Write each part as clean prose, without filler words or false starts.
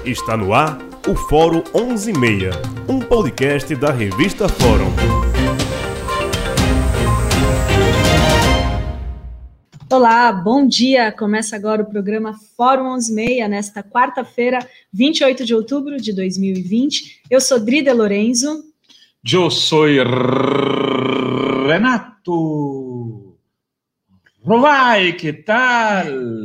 Está no ar o Fórum 11:30, um podcast da revista Fórum. Olá, bom dia! Começa agora o programa Fórum 11:30, nesta quarta-feira, 28 de outubro de 2020. Eu sou Drida Lorenzo. Eu sou Renato Rovai, que tal?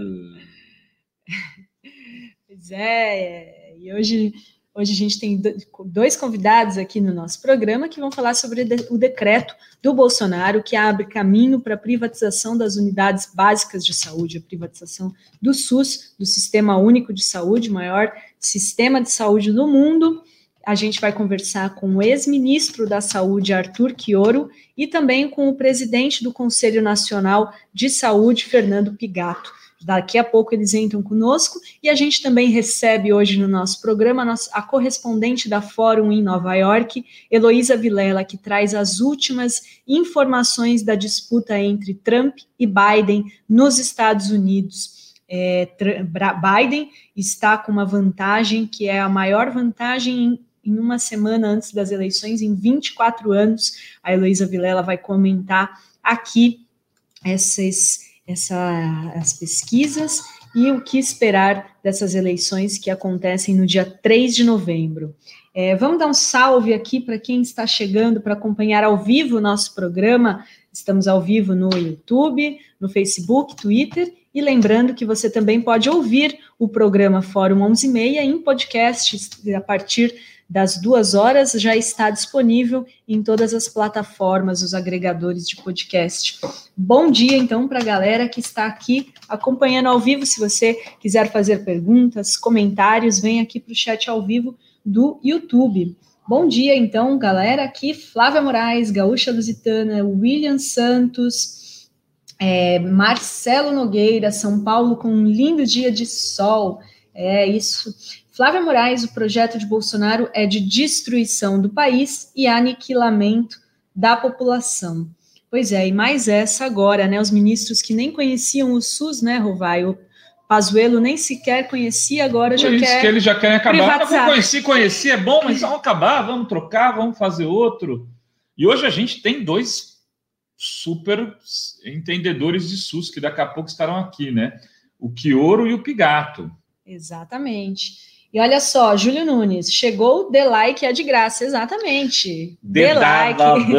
Pois é, e hoje a gente tem dois convidados aqui no nosso programa que vão falar sobre o decreto do Bolsonaro que abre caminho para a privatização das unidades básicas de saúde, a privatização do SUS, do Sistema Único de Saúde, maior sistema de saúde do mundo. A gente vai conversar com o ex-ministro da Saúde, Arthur Quiorio, e também com o presidente do Conselho Nacional de Saúde, Fernando Pigato. Daqui a pouco eles entram conosco e a gente também recebe hoje no nosso programa a correspondente da Fórum em Nova York, Heloísa Vilela, que traz as últimas informações da disputa entre Trump e Biden nos Estados Unidos. Biden está com uma vantagem que é a maior vantagem em uma semana antes das eleições, em 24 anos. A Heloísa Vilela vai comentar aqui as pesquisas e o que esperar dessas eleições que acontecem no dia 3 de novembro. Vamos dar um salve aqui para quem está chegando para acompanhar ao vivo o nosso programa. Estamos ao vivo no YouTube, no Facebook, Twitter, e lembrando que você também pode ouvir o programa Fórum 11:30 em podcast a partir das 2 horas, já está disponível em todas as plataformas, os agregadores de podcast. Bom dia, então, para a galera que está aqui acompanhando ao vivo. Se você quiser fazer perguntas, comentários, vem aqui para o chat ao vivo do YouTube. Bom dia, então, galera. Aqui, Flávia Moraes, Gaúcha Lusitana, William Santos, Marcelo Nogueira, São Paulo, com um lindo dia de sol. É isso. Flávia Moraes, o projeto de Bolsonaro é de destruição do país e aniquilamento da população. Pois é, e mais essa agora, né? Os ministros que nem conheciam o SUS, né, Rovai? O Pazuello nem sequer conhecia, agora já quer que eles já querem acabar. Privatizar. Conheci, é bom, mas vamos acabar, vamos trocar, vamos fazer outro. E hoje a gente tem dois super entendedores de SUS, que daqui a pouco estarão aqui, né? O Quiorio e o Pigato. Exatamente. E olha só, Júlio Nunes, chegou o The Like, é de graça, exatamente. The Like.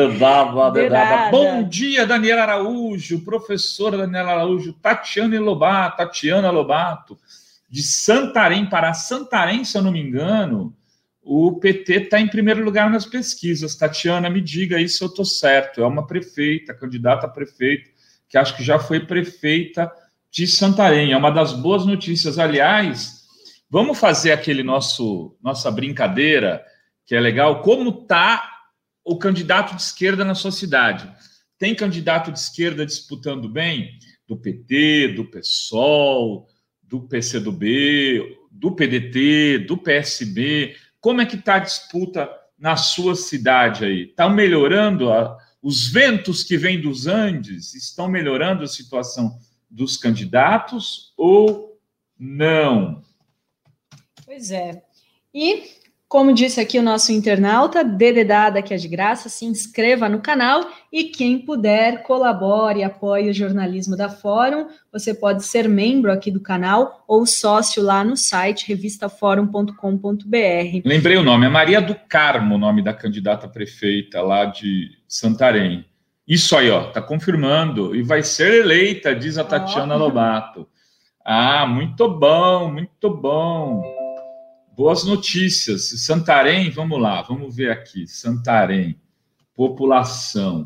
Bom dia, Daniela Araújo, professora Daniela Araújo, Tatiana Lobato, de Santarém, Pará. Santarém, se eu não me engano, o PT está em primeiro lugar nas pesquisas. Tatiana, me diga aí se eu estou certo. É uma prefeita, candidata a prefeita, que acho que já foi prefeita de Santarém. É uma das boas notícias. Aliás, vamos fazer nossa brincadeira, que é legal. Como está o candidato de esquerda na sua cidade? Tem candidato de esquerda disputando bem? Do PT, do PSOL, do PCdoB, do PDT, do PSB. Como é que está a disputa na sua cidade aí? Estão melhorando? Os ventos que vêm dos Andes estão melhorando a situação dos candidatos ou não? Pois é. E, como disse aqui o nosso internauta, dededada que é de graça, se inscreva no canal e quem puder, colabore e apoie o jornalismo da Fórum. Você pode ser membro aqui do canal ou sócio lá no site revistaforum.com.br. Lembrei o nome, é Maria do Carmo, o nome da candidata prefeita lá de Santarém. Isso aí, ó, tá confirmando, e vai ser eleita, diz a Tatiana Lobato. Ah, muito bom, muito bom. Boas notícias. Santarém, vamos lá, vamos ver aqui. Santarém, população,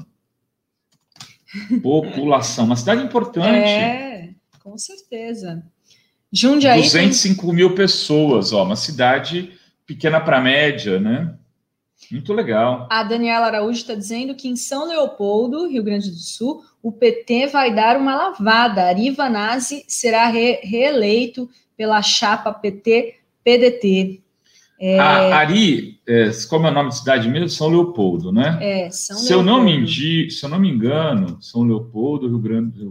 uma cidade importante. Com certeza. Jundiaí 205 mil pessoas, ó, uma cidade pequena para média, né? Muito legal. A Daniela Araújo está dizendo que em São Leopoldo, Rio Grande do Sul, o PT vai dar uma lavada. Ari Vanazzi será reeleito pela chapa PT-PDT. Ari, como é o nome da cidade mesmo? São Leopoldo, né? São Se eu não me engano, São Leopoldo, Rio Grande do Sul,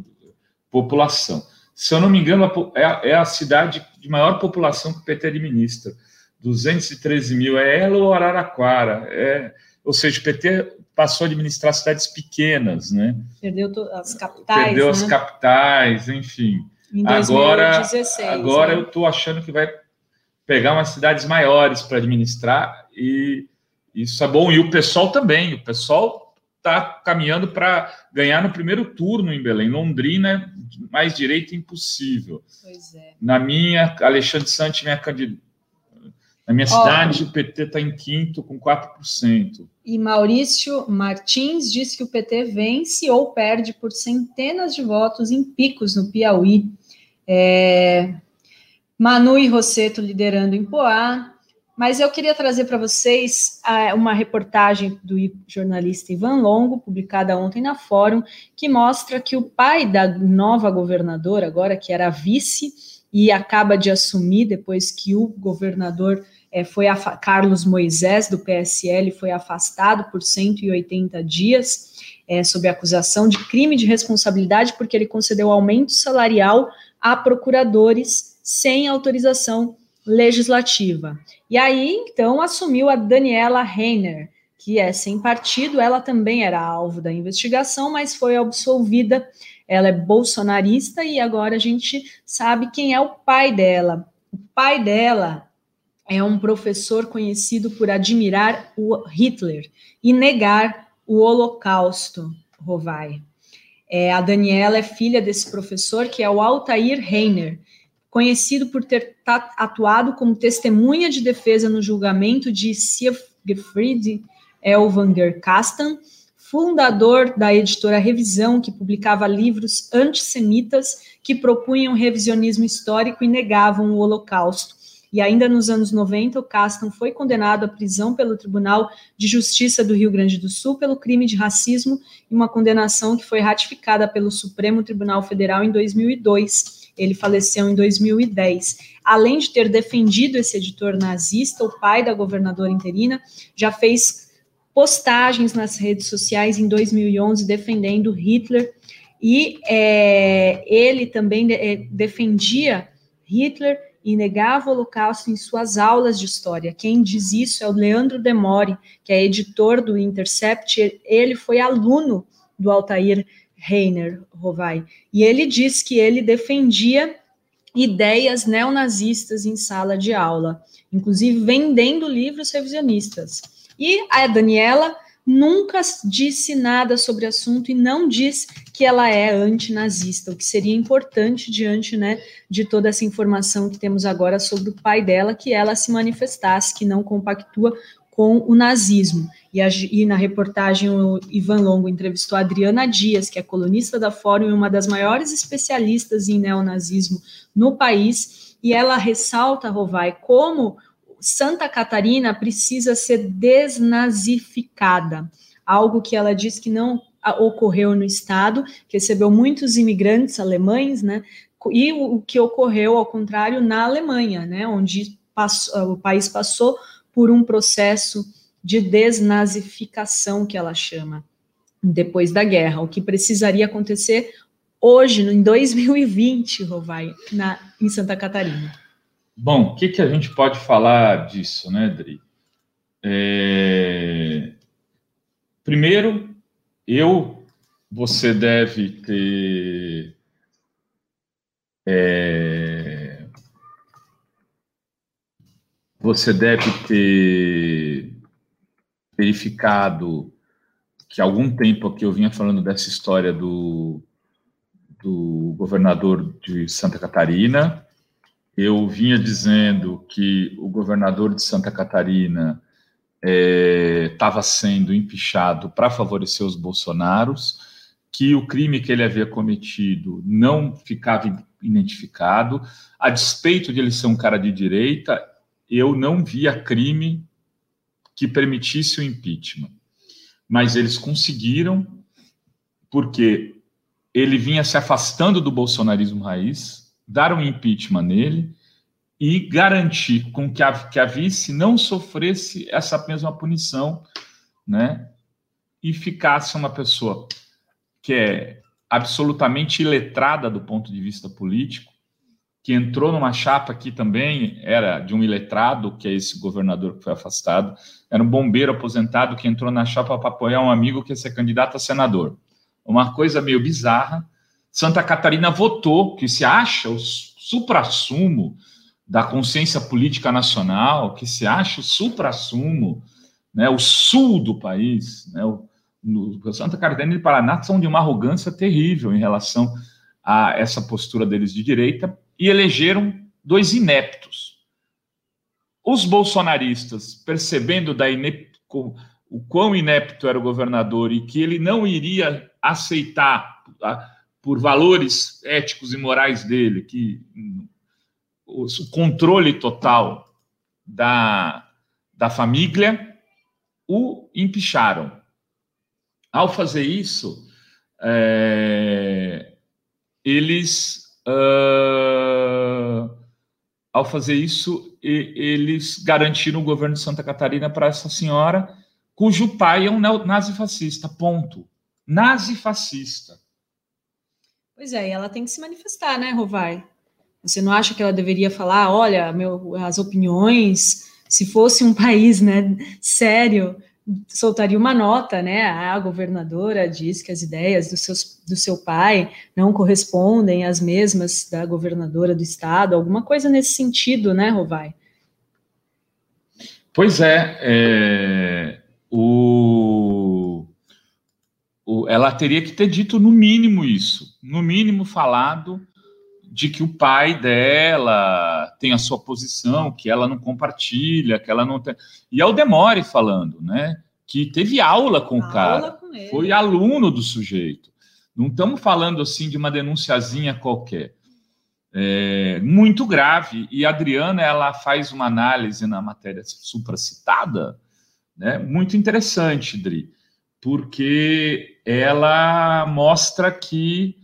população. Se eu não me engano, é a cidade de maior população que o PT administra. 213 mil, é ela ou Araraquara? Ou seja, o PT passou a administrar cidades pequenas, né? Perdeu as capitais, Perdeu as capitais, enfim. Em 2016, agora eu estou achando que vai pegar umas cidades maiores para administrar, e isso é bom. E o PSOL também. O PSOL está caminhando para ganhar no primeiro turno em Belém. Londrina, mais direita, impossível. Pois é. Alexandre Santos, na minha cidade, o PT está em quinto, com 4%. E Maurício Martins diz que o PT vence ou perde por centenas de votos em Picos, no Piauí. Manu e Rosseto liderando em Poá. Mas eu queria trazer para vocês uma reportagem do jornalista Ivan Longo, publicada ontem na Fórum, que mostra que o pai da nova governadora, agora que era vice, e acaba de assumir depois que o governador Carlos Moisés, do PSL, foi afastado por 180 dias, sob acusação de crime de responsabilidade, porque ele concedeu aumento salarial a procuradores sem autorização legislativa. E aí, então, assumiu a Daniela Reiner, que é sem partido. Ela também era alvo da investigação, mas foi absolvida. Ela é bolsonarista e agora a gente sabe quem é o pai dela. O pai dela é um professor conhecido por admirar o Hitler e negar o Holocausto, Rovai. A Daniela é filha desse professor, que é o Altair Reiner, conhecido por ter atuado como testemunha de defesa no julgamento de Siegfried Elvanger Castan, fundador da editora Revisão, que publicava livros antissemitas que propunham revisionismo histórico e negavam o Holocausto. E ainda nos anos 90, o Castan foi condenado à prisão pelo Tribunal de Justiça do Rio Grande do Sul pelo crime de racismo, e uma condenação que foi ratificada pelo Supremo Tribunal Federal em 2002. Ele faleceu em 2010. Além de ter defendido esse editor nazista, o pai da governadora interina já fez postagens nas redes sociais em 2011 defendendo Hitler, e ele também defendia Hitler e negava o Holocausto em suas aulas de história. Quem diz isso é o Leandro Demore, que é editor do Intercept. Ele foi aluno do Altair Reiner, Rovai, e ele diz que ele defendia ideias neonazistas em sala de aula, inclusive vendendo livros revisionistas. E a Daniela nunca disse nada sobre o assunto e não diz que ela é antinazista, o que seria importante diante, né, de toda essa informação que temos agora sobre o pai dela, que ela se manifestasse, que não compactua com o nazismo. E na reportagem o Ivan Longo entrevistou a Adriana Dias, que é colunista da Fórum e uma das maiores especialistas em neonazismo no país, e ela ressalta, Rovai, como Santa Catarina precisa ser desnazificada, algo que ela diz que não ocorreu no estado, que recebeu muitos imigrantes alemães, né, e o que ocorreu, ao contrário, na Alemanha, né, onde o país passou por um processo de desnazificação, que ela chama, depois da guerra, o que precisaria acontecer hoje, em 2020, Rovai, em Santa Catarina. Bom, o que a gente pode falar disso, né, Dri? Primeiro, você deve ter verificado que há algum tempo aqui eu vinha falando dessa história do governador de Santa Catarina. Eu vinha dizendo que o governador de Santa Catarina estava sendo empichado para favorecer os bolsonaros, que o crime que ele havia cometido não ficava identificado. A despeito de ele ser um cara de direita, eu não via crime que permitisse o impeachment. Mas eles conseguiram, porque ele vinha se afastando do bolsonarismo raiz, dar um impeachment nele e garantir com que a vice não sofresse essa mesma punição, né? E ficasse uma pessoa que é absolutamente iletrada do ponto de vista político, que entrou numa chapa que também era de um iletrado, que é esse governador que foi afastado, era um bombeiro aposentado que entrou na chapa para apoiar um amigo que ia ser candidato a senador. Uma coisa meio bizarra. Santa Catarina votou, que se acha o suprassumo da consciência política nacional, que se acha o suprassumo, né, o sul do país, né, o Santa Catarina e Paraná são de uma arrogância terrível em relação a essa postura deles de direita, e elegeram 2 ineptos. Os bolsonaristas, percebendo o quão inepto era o governador e que ele não iria aceitar, por valores éticos e morais dele, que o controle total da família, o empicharam. Ao fazer isso, eles garantiram o governo de Santa Catarina para essa senhora, cujo pai é um nazifascista, ponto. Nazifascista. Pois é, e ela tem que se manifestar, né, Rovai? Você não acha que ela deveria falar, olha, as opiniões, se fosse um país, né, sério, soltaria uma nota, né? A governadora diz que as ideias do seu pai não correspondem às mesmas da governadora do estado, alguma coisa nesse sentido, né, Rovai? Pois ela teria que ter dito no mínimo isso, no mínimo falado de que o pai dela tem a sua posição, que ela não compartilha, que ela não tem... E é o Demore falando, né? Que teve aula com o cara, foi aluno do sujeito. Não estamos falando assim de uma denunciazinha qualquer. Muito grave. E a Adriana, ela faz uma análise na matéria supracitada, né? Muito interessante, Dri, porque ela mostra que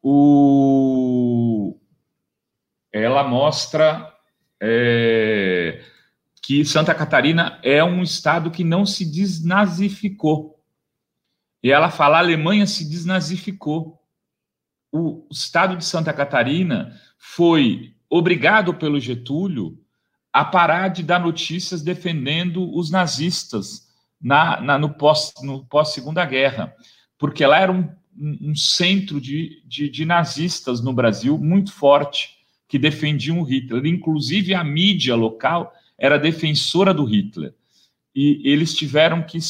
que Santa Catarina é um estado que não se desnazificou. E ela fala, a Alemanha se desnazificou. O estado de Santa Catarina foi obrigado pelo Getúlio a parar de dar notícias defendendo os nazistas no pós-Segunda Guerra, porque lá era um centro de nazistas no Brasil muito forte, que defendiam o Hitler. Inclusive, a mídia local era defensora do Hitler. E eles tiveram que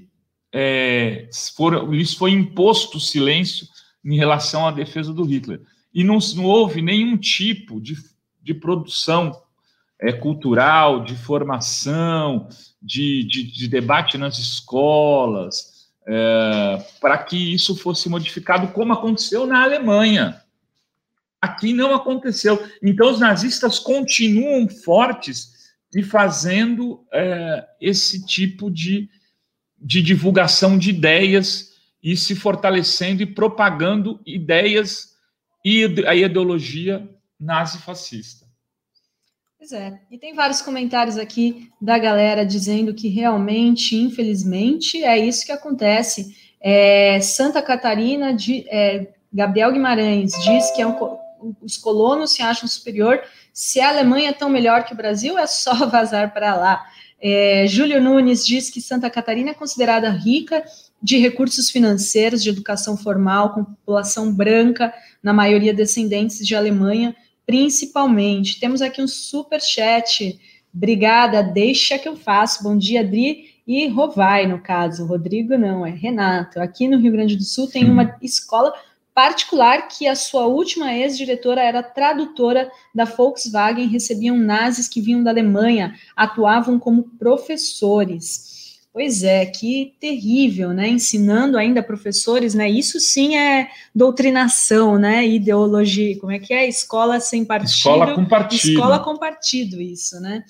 lhes foi imposto o silêncio em relação à defesa do Hitler. E não houve nenhum tipo de produção cultural, de formação, de debate nas escolas, para que isso fosse modificado, como aconteceu na Alemanha. Aqui não aconteceu. Então, os nazistas continuam fortes e fazendo esse tipo de divulgação de ideias e se fortalecendo e propagando ideias e a ideologia nazifascista. Pois é, e tem vários comentários aqui da galera dizendo que realmente, infelizmente, é isso que acontece. Santa Catarina, Gabriel Guimarães diz que os colonos se acham superior. Se a Alemanha é tão melhor que o Brasil, é só vazar para lá. Júlio Nunes diz que Santa Catarina é considerada rica de recursos financeiros, de educação formal, com população branca, na maioria descendentes de Alemanha, principalmente. Temos aqui um superchat. Obrigada, deixa que eu faço. Bom dia, Adri e Rovai, no caso. Rodrigo não, é Renato. Aqui no Rio Grande do Sul tem uma escola particular que a sua última ex-diretora era tradutora da Volkswagen, recebiam nazis que vinham da Alemanha, atuavam como professores. Pois é, que terrível, né? Ensinando ainda professores, né? Isso sim é doutrinação, né? Ideologia, como é que é? Escola sem partido. Escola com partido. Escola com partido, isso, né?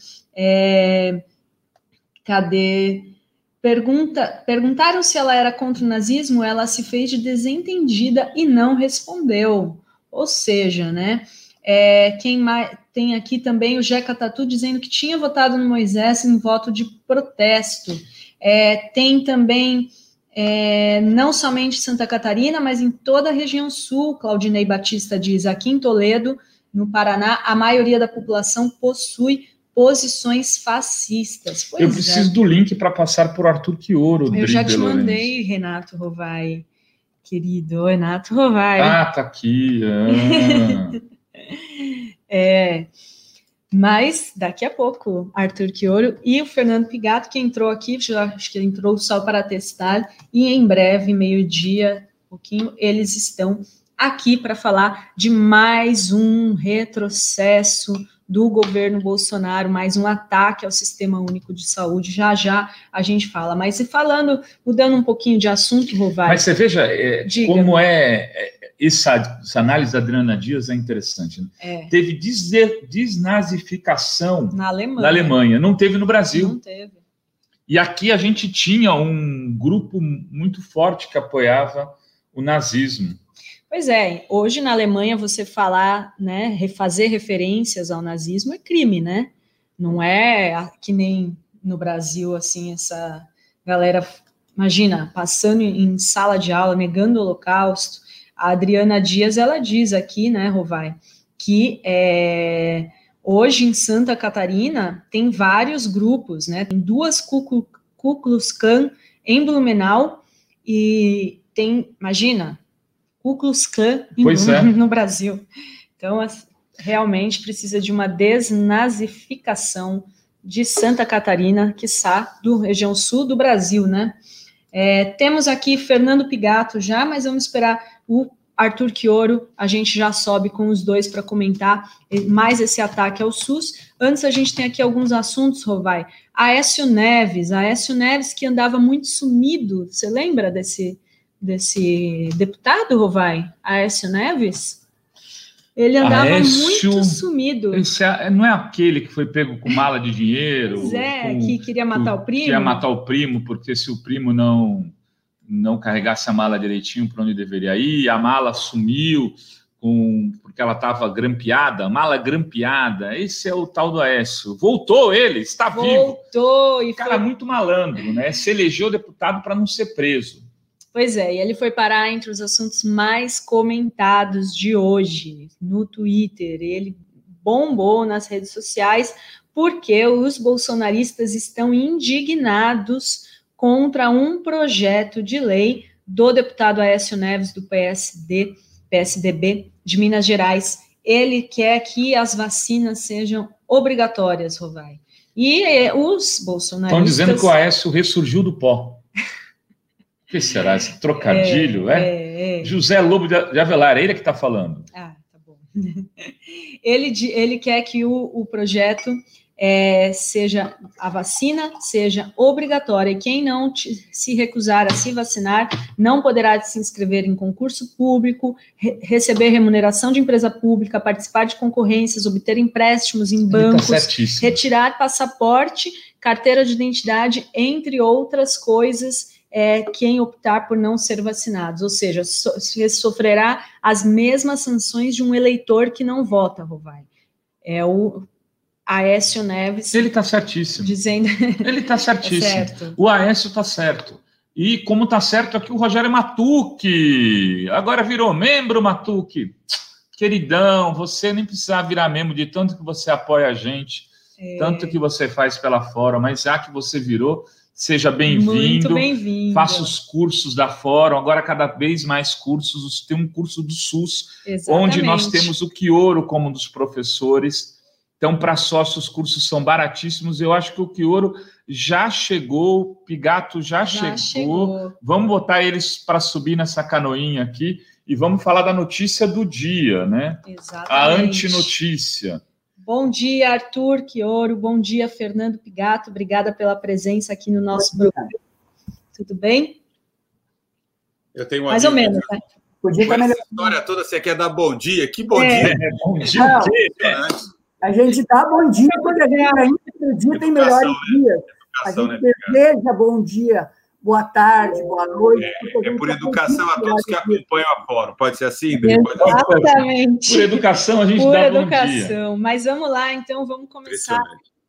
Cadê? Perguntaram se ela era contra o nazismo, ela se fez de desentendida e não respondeu. Ou seja, né? Quem mais tem aqui também o Jeca Tatu dizendo que tinha votado no Moisés em voto de protesto. Tem também, não somente Santa Catarina, mas em toda a região sul, Claudinei Batista diz, aqui em Toledo, no Paraná, a maioria da população possui posições fascistas. Pois eu preciso do link para passar por Arthur Quioro. Eu já te mandei, Renato Rovai, querido. Renato Rovai. Ah, tá aqui. Mas daqui a pouco, Arthur Quioro e o Fernando Pigato, que entrou aqui, acho que ele entrou só para testar, e em breve, meio-dia, pouquinho, eles estão aqui para falar de mais um retrocesso do governo Bolsonaro, mais um ataque ao Sistema Único de Saúde. Já a gente fala. Mas e falando, mudando um pouquinho de assunto, Rovai. Mas você veja como essa análise da Adriana Dias é interessante. Né? Teve desnazificação na Alemanha. Não teve no Brasil. Não teve. E aqui a gente tinha um grupo muito forte que apoiava o nazismo. Pois é, hoje na Alemanha você falar, né, fazer referências ao nazismo é crime, né? Não é que nem no Brasil, assim, essa galera, imagina, passando em sala de aula, negando o Holocausto. A Adriana Dias, ela diz aqui, né, Rovai, que hoje em Santa Catarina tem vários grupos, né? Tem 2 Ku Klux Klan em Blumenau e tem, imagina, Ku Klux Klan no Brasil. Então, realmente precisa de uma desnazificação de Santa Catarina, quiçá do região sul do Brasil, né? Temos aqui Fernando Pigato já, mas vamos esperar o Arthur Quioro, a gente já sobe com os dois para comentar mais esse ataque ao SUS. Antes, a gente tem aqui alguns assuntos, Rovai. Aécio Neves que andava muito sumido, você lembra desse deputado, Rovai? Aécio Neves? Ele andava muito sumido. Esse não é aquele que foi pego com mala de dinheiro? Pois que queria matar o primo? Queria matar o primo, porque se o primo não carregasse a mala direitinho para onde deveria ir, a mala sumiu porque ela estava grampeada, mala grampeada. Esse é o tal do Aécio. Voltou ele, está vivo. Voltou. E cara muito malandro, né? Se elegeu deputado para não ser preso. Pois é, e ele foi parar entre os assuntos mais comentados de hoje no Twitter. Ele bombou nas redes sociais porque os bolsonaristas estão indignados contra um projeto de lei do deputado Aécio Neves, do PSDB de Minas Gerais. Ele quer que as vacinas sejam obrigatórias, Rovai. E os bolsonaristas... Estão dizendo que o Aécio ressurgiu do pó. O que será esse trocadilho? José Lobo de Avelar, é ele que está falando. Ah, tá bom. Ele quer que o projeto seja a vacina seja obrigatória e quem não se recusar a se vacinar não poderá se inscrever em concurso público, receber remuneração de empresa pública, participar de concorrências, obter empréstimos em bancos, retirar passaporte, carteira de identidade, entre outras coisas. Quem optar por não ser vacinados, ou seja, sofrerá as mesmas sanções de um eleitor que não vota, Rovai. O Aécio Neves... Ele está certíssimo. Dizendo... Ele está certíssimo. O Aécio está certo. E como está certo aqui o Rogério Matucci. Agora virou membro, Matucci. Queridão, você nem precisa virar membro de tanto que você apoia a gente, tanto que você faz pela Fórum, mas já que você virou... Seja bem-vindo. Muito bem-vindo. Faça os cursos da Fórum. Agora, cada vez mais cursos. Tem um curso do SUS, exatamente, onde nós temos o Quioro como um dos professores. Então, para sócios, os cursos são baratíssimos. Eu acho que o Quioro já chegou, o Pigato já chegou. Vamos botar eles para subir nessa canoinha aqui e vamos falar da notícia do dia, né? Exatamente. A antinotícia. Bom dia, Arthur Quioro. Bom dia, Fernando Pigato. Obrigada pela presença aqui no nosso programa. Tudo bem? Eu tenho mais ou menos, né? Podia com essa história toda, você quer dar bom dia? Que bom dia! Bom dia o quê? A gente dá bom dia quando a gente ainda acredita em melhores dias. A gente deseja bom dia, boa tarde, boa noite. Por educação a todos que acompanham a Fórum. Pode ser assim? Exatamente. Por educação a gente dá bom dia. Mas vamos lá, então, vamos começar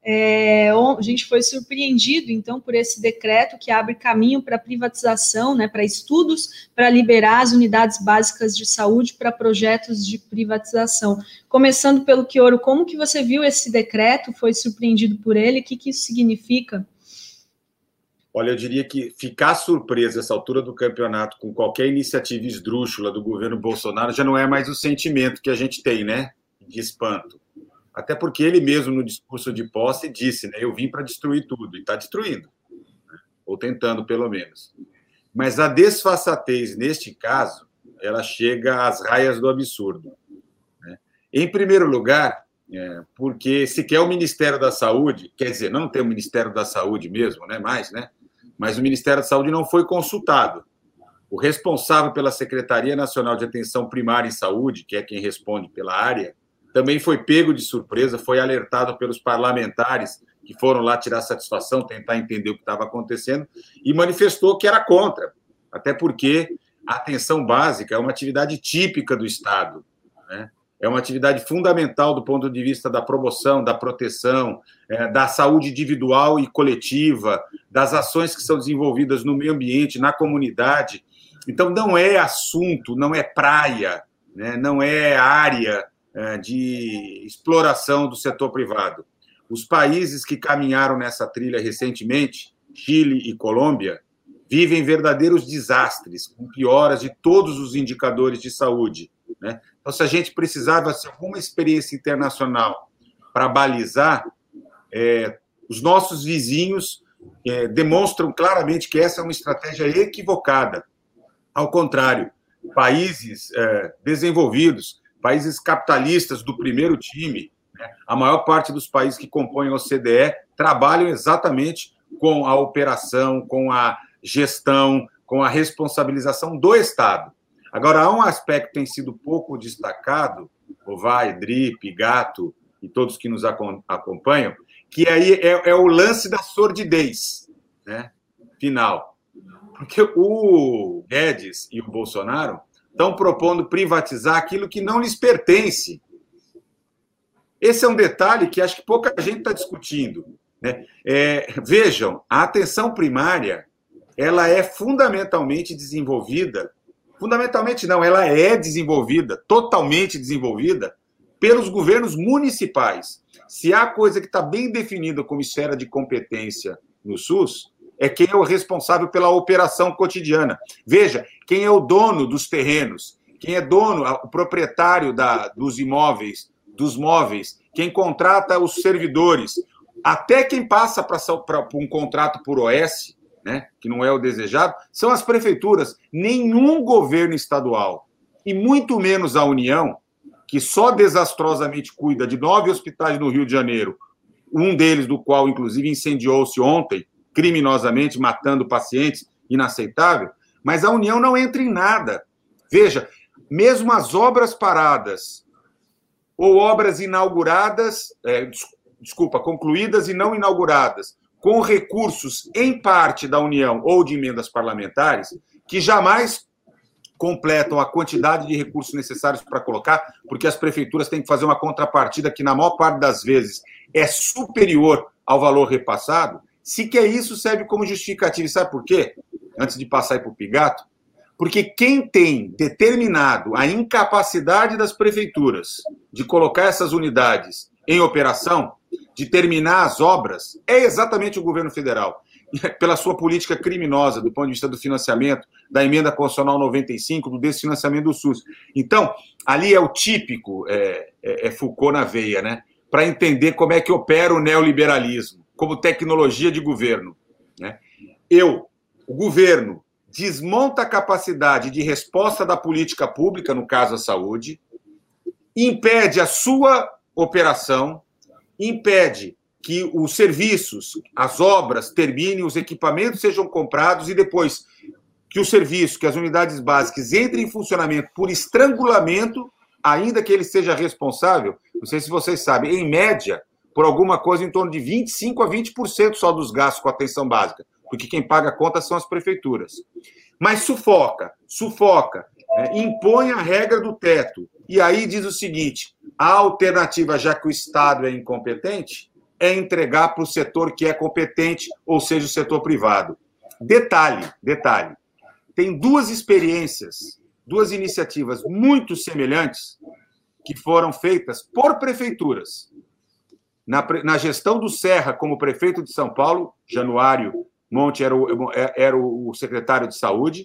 a gente foi surpreendido, então, por esse decreto que abre caminho para privatização, né, para estudos, para liberar as unidades básicas de saúde para projetos de privatização. Começando pelo Chioro, como que você viu esse decreto? Foi surpreendido por ele? O que isso significa? Olha, eu diria que ficar surpreso nessa altura do campeonato com qualquer iniciativa esdrúxula do governo Bolsonaro já não é mais o sentimento que a gente tem, né, de espanto. Até porque ele mesmo, no discurso de posse, disse, né, eu vim para destruir tudo, e está destruindo, né? Ou tentando, pelo menos. Mas a desfaçatez, neste caso, ela chega às raias do absurdo, né? Em primeiro lugar, porque se quer o Ministério da Saúde, quer dizer, não tem o Ministério da Saúde mesmo, né, mas o Ministério da Saúde não foi consultado. O responsável pela Secretaria Nacional de Atenção Primária em Saúde, que é quem responde pela área, também foi pego de surpresa, foi alertado pelos parlamentares que foram lá tirar satisfação, tentar entender o que estava acontecendo, e manifestou que era contra, até porque a atenção básica é uma atividade típica do Estado, né? É uma atividade fundamental do ponto de vista da promoção, da proteção, da saúde individual e coletiva, das ações que são desenvolvidas no meio ambiente, na comunidade. Então, não é assunto, não é praia, né? Não é área de exploração do setor privado. Os países que caminharam nessa trilha recentemente, Chile e Colômbia, vivem verdadeiros desastres, com pioras de todos os indicadores de saúde, né? Então, se a gente precisava de alguma experiência internacional para balizar, os nossos vizinhos demonstram claramente que essa é uma estratégia equivocada. Ao contrário, países desenvolvidos, países capitalistas do primeiro time, né, a maior parte dos países que compõem a OCDE trabalham exatamente com a operação, com a gestão, com a responsabilização do Estado. Agora, há um aspecto que tem sido pouco destacado, Ovai, Dripe, Gato e todos que nos acompanham, que aí é o lance da sordidez, né, final. Porque o Guedes e o Bolsonaro estão propondo privatizar aquilo que não lhes pertence. Esse é um detalhe que acho que pouca gente está discutindo, né? Vejam, a atenção primária ela é fundamentalmente desenvolvida, fundamentalmente não, ela é desenvolvida, totalmente desenvolvida, pelos governos municipais. Se há coisa que está bem definida como esfera de competência no SUS, é quem é o responsável pela operação cotidiana. Veja, quem é o dono dos terrenos, quem é dono, o proprietário dos imóveis, dos móveis, quem contrata os servidores, até quem passa para um contrato por OS, né, que não é o desejado, são as prefeituras. Nenhum governo estadual, e muito menos a União, que só desastrosamente cuida de 9 hospitais no Rio de Janeiro, um deles do qual, inclusive, incendiou-se ontem, criminosamente, matando pacientes, inaceitável, mas a União não entra em nada. Veja, mesmo as obras paradas ou obras inauguradas, concluídas e não inauguradas, com recursos em parte da União ou de emendas parlamentares, que jamais completam a quantidade de recursos necessários para colocar, porque as prefeituras têm que fazer uma contrapartida que, na maior parte das vezes, é superior ao valor repassado. Sequer isso serve como justificativa. E sabe por quê? Antes de passar para o Pigato, porque quem tem determinado a incapacidade das prefeituras de colocar essas unidades em operação, de terminar as obras, é exatamente o governo federal. Pela sua política criminosa, do ponto de vista do financiamento, da emenda constitucional 95, do desfinanciamento do SUS. Então, ali é o típico Foucault na veia, né? Para entender como é que opera o neoliberalismo, como tecnologia de governo, né? O governo desmonta a capacidade de resposta da política pública, no caso a saúde, impede a sua operação, impede que os serviços, as obras terminem, os equipamentos sejam comprados e depois que o serviço, que as unidades básicas entrem em funcionamento por estrangulamento, ainda que ele seja responsável, não sei se vocês sabem, em média, por alguma coisa em torno de 25% a 20% só dos gastos com a atenção básica, porque quem paga a conta são as prefeituras. Mas sufoca, impõe a regra do teto, e aí diz o seguinte: a alternativa, já que o Estado é incompetente, é entregar para o setor que é competente, ou seja, o setor privado. Detalhe, tem duas experiências, duas iniciativas muito semelhantes que foram feitas por prefeituras. Na gestão do Serra, como prefeito de São Paulo, Januário Monte era o secretário de Saúde,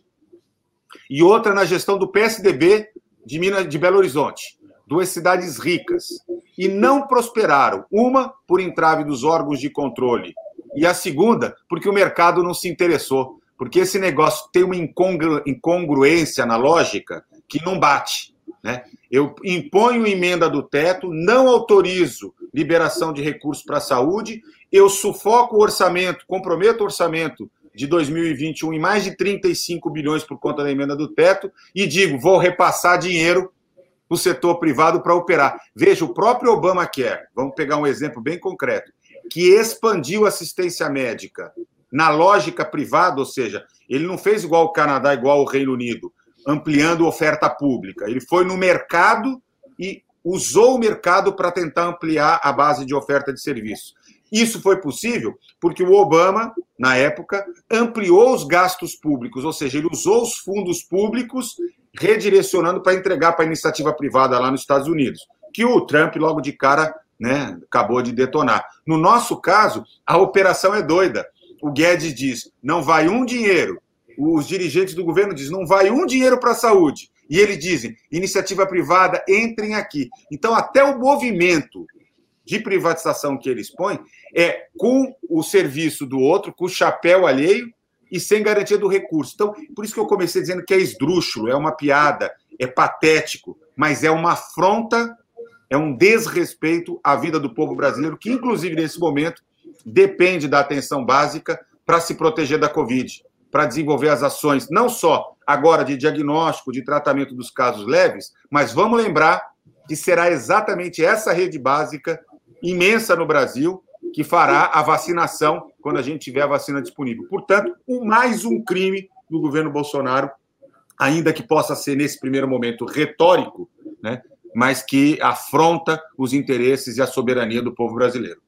e outra na gestão do PSDB de Belo Horizonte, duas cidades ricas, e não prosperaram. Uma, por entrave dos órgãos de controle, e a segunda, porque o mercado não se interessou, porque esse negócio tem uma incongruência na lógica que não bate, né? Eu imponho emenda do teto, não autorizo liberação de recursos para a saúde, eu sufoco o orçamento, comprometo o orçamento de 2021 em mais de 35 bilhões por conta da emenda do teto e digo, vou repassar dinheiro para o setor privado para operar. Veja, o próprio Obamacare, vamos pegar um exemplo bem concreto, que expandiu a assistência médica na lógica privada, ou seja, ele não fez igual o Canadá, igual o Reino Unido, ampliando a oferta pública. Ele foi no mercado e usou o mercado para tentar ampliar a base de oferta de serviços. Isso foi possível porque o Obama, na época, ampliou os gastos públicos, ou seja, ele usou os fundos públicos redirecionando para entregar para a iniciativa privada lá nos Estados Unidos, que o Trump, logo de cara, né, acabou de detonar. No nosso caso, a operação é doida. O Guedes diz, não vai um dinheiro. Os dirigentes do governo dizem, não vai um dinheiro para a saúde. E eles dizem, iniciativa privada, entrem aqui. Então, até o movimento de privatização que eles põem é com o serviço do outro, com o chapéu alheio e sem garantia do recurso. Então, por isso que eu comecei dizendo que é esdrúxulo, é uma piada, é patético, mas é uma afronta, é um desrespeito à vida do povo brasileiro, que, inclusive, nesse momento, depende da atenção básica para se proteger da Covid, para desenvolver as ações, não só agora de diagnóstico, de tratamento dos casos leves, mas vamos lembrar que será exatamente essa rede básica imensa no Brasil que fará a vacinação quando a gente tiver a vacina disponível. Portanto, mais um crime do governo Bolsonaro, ainda que possa ser, nesse primeiro momento, retórico, né, mas que afronta os interesses e a soberania do povo brasileiro.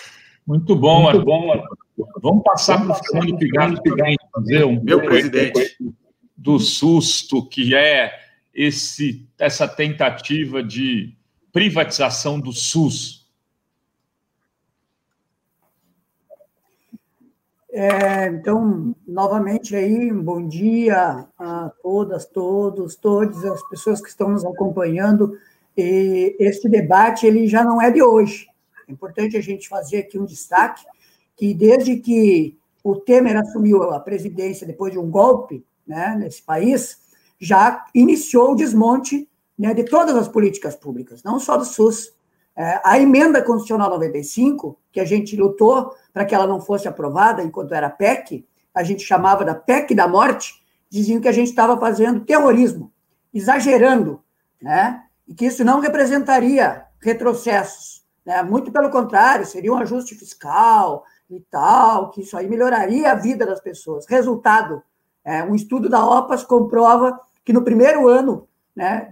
Muito bom, é bom. Vamos passar para o Fernando Pigato para fazer meu presidente do susto que é essa tentativa de privatização do SUS. Então, novamente aí, um bom dia a todas, todos, todas as pessoas que estão nos acompanhando. E este debate ele já não é de hoje. É importante a gente fazer aqui um destaque que desde que o Temer assumiu a presidência depois de um golpe, né, nesse país, já iniciou o desmonte, né, de todas as políticas públicas, não só do SUS. A emenda constitucional 95, que a gente lutou para que ela não fosse aprovada enquanto era PEC, a gente chamava da PEC da morte, diziam que a gente estava fazendo terrorismo, exagerando, né, e que isso não representaria retrocessos, né, muito pelo contrário, seria um ajuste fiscal e tal, que isso aí melhoraria a vida das pessoas. Resultado, um estudo da OPAS comprova que no primeiro ano, né,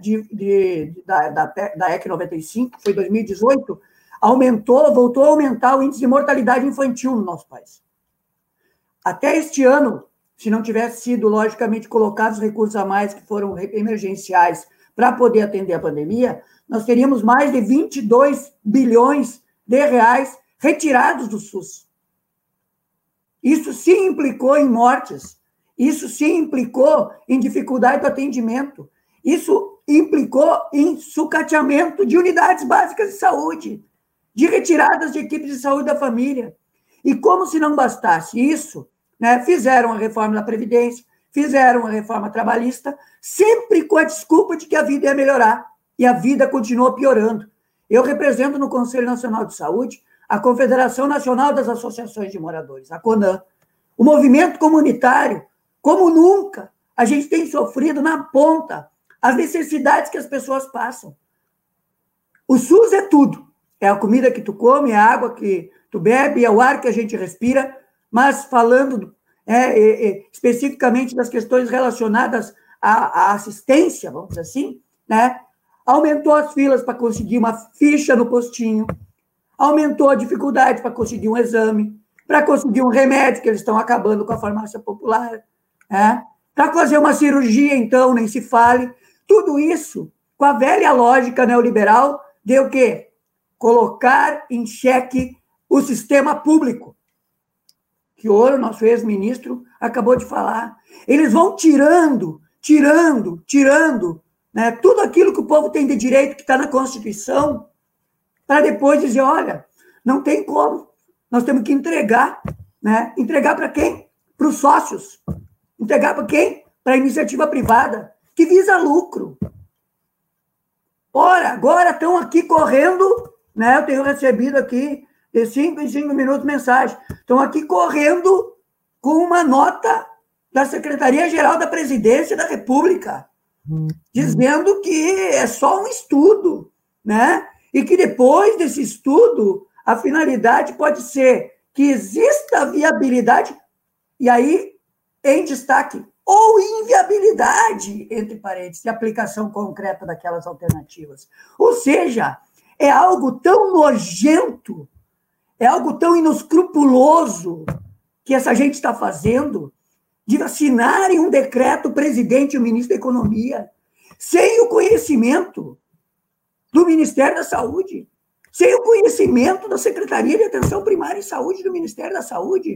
da EC 95, foi 2018, voltou a aumentar o índice de mortalidade infantil no nosso país. Até este ano, se não tivesse sido, logicamente, colocados recursos a mais que foram emergenciais para poder atender a pandemia, nós teríamos mais de 22 bilhões de reais retirados do SUS. Isso sim implicou em mortes, isso sim implicou em dificuldade do atendimento, isso implicou em sucateamento de unidades básicas de saúde, de retiradas de equipes de saúde da família. E como se não bastasse isso, né, fizeram a reforma da Previdência, fizeram a reforma trabalhista, sempre com a desculpa de que a vida ia melhorar, e a vida continuou piorando. Eu represento no Conselho Nacional de Saúde a Confederação Nacional das Associações de Moradores, a CONAM. O movimento comunitário, como nunca, a gente tem sofrido na ponta as necessidades que as pessoas passam. O SUS é tudo. É a comida que tu come, é a água que tu bebe, é o ar que a gente respira, mas falando especificamente das questões relacionadas à assistência, vamos dizer assim, né? Aumentou as filas para conseguir uma ficha no postinho, aumentou a dificuldade para conseguir um exame, para conseguir um remédio, que eles estão acabando com a farmácia popular, né? Para fazer uma cirurgia, então, nem se fale. Tudo isso, com a velha lógica neoliberal, de o quê? Colocar em xeque o sistema público, que o nosso ex-ministro acabou de falar. Eles vão tirando, né, tudo aquilo que o povo tem de direito, que está na Constituição, para depois dizer, olha, não tem como, nós temos que entregar, né? Entregar para quem? Para os sócios. Entregar para quem? Para a iniciativa privada, que visa lucro. Ora, agora estão aqui correndo, né? Eu tenho recebido aqui, de 5 em 5 minutos, mensagem. Estão aqui correndo com uma nota da Secretaria-Geral da Presidência da República, dizendo que é só um estudo, né? E que depois desse estudo, a finalidade pode ser que exista viabilidade, e aí, em destaque, ou inviabilidade, entre parênteses, de aplicação concreta daquelas alternativas. Ou seja, é algo tão nojento, é algo tão inescrupuloso que essa gente está fazendo, de assinarem um decreto, o presidente e o ministro da Economia, sem o conhecimento do Ministério da Saúde, sem o conhecimento da Secretaria de Atenção Primária e Saúde do Ministério da Saúde.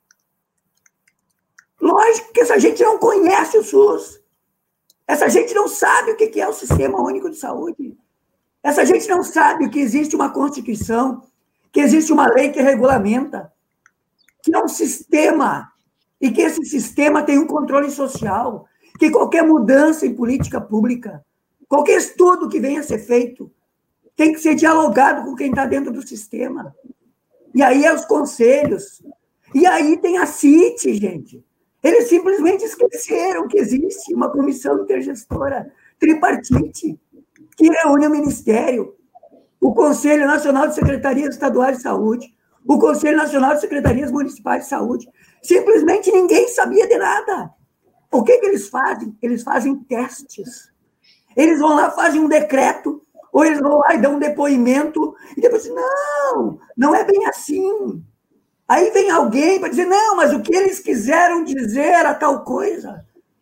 Lógico que essa gente não conhece o SUS. Essa gente não sabe o que é o Sistema Único de Saúde. Essa gente não sabe que existe uma Constituição, que existe uma lei que regulamenta, que é um sistema, e que esse sistema tem um controle social, que qualquer mudança em política pública, qualquer estudo que venha a ser feito, tem que ser dialogado com quem está dentro do sistema. E aí é os conselhos. E aí tem a CIT, gente. Eles simplesmente esqueceram que existe uma comissão intergestora tripartite que reúne o Ministério, o Conselho Nacional de Secretarias Estaduais de Saúde, o Conselho Nacional de Secretarias Municipais de Saúde. Simplesmente ninguém sabia de nada. O que eles fazem? Eles fazem testes. Eles vão lá, fazem um decreto, ou eles vão lá e dão um depoimento, e depois dizem, não é bem assim. Aí vem alguém para dizer, não, mas o que eles quiseram dizer era tal coisa.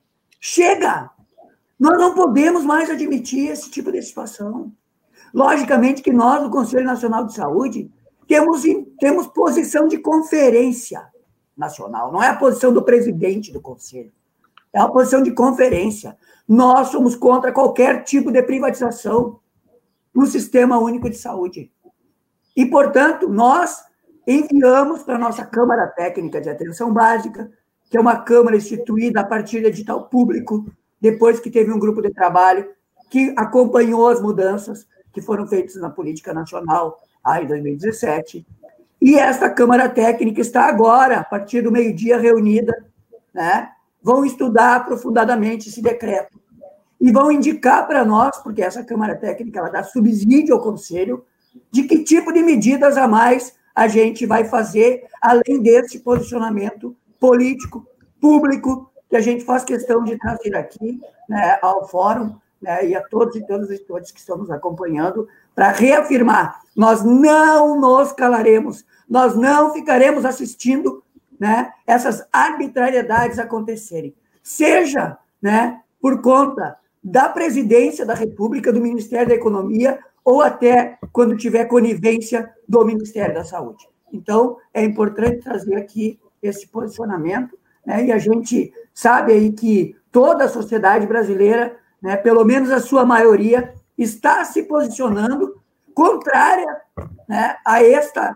Chega! Nós não podemos mais admitir esse tipo de situação. Logicamente que nós, do Conselho Nacional de Saúde, temos posição de conferência nacional, não é a posição do presidente do Conselho, é a posição de conferência. Nós somos contra qualquer tipo de privatização no Sistema Único de Saúde. E, portanto, nós enviamos para a nossa Câmara Técnica de Atenção Básica, que é uma Câmara instituída a partir de edital público, depois que teve um grupo de trabalho que acompanhou as mudanças que foram feitas na política nacional em 2017. E essa Câmara Técnica está agora, a partir do meio-dia, reunida, né? Vão estudar aprofundadamente esse decreto e vão indicar para nós, porque essa Câmara Técnica ela dá subsídio ao Conselho, de que tipo de medidas a mais a gente vai fazer, além desse posicionamento político, público, que a gente faz questão de trazer aqui, né, ao Fórum, né, e a todos e todas que estão nos acompanhando, para reafirmar, nós não nos calaremos, nós não ficaremos assistindo, né, essas arbitrariedades acontecerem, seja, né, por conta da Presidência da República, do Ministério da Economia, ou até quando tiver conivência do Ministério da Saúde. Então, é importante trazer aqui esse posicionamento, né, e a gente sabe aí que toda a sociedade brasileira, né, pelo menos a sua maioria, está se posicionando contrária, né, a esta...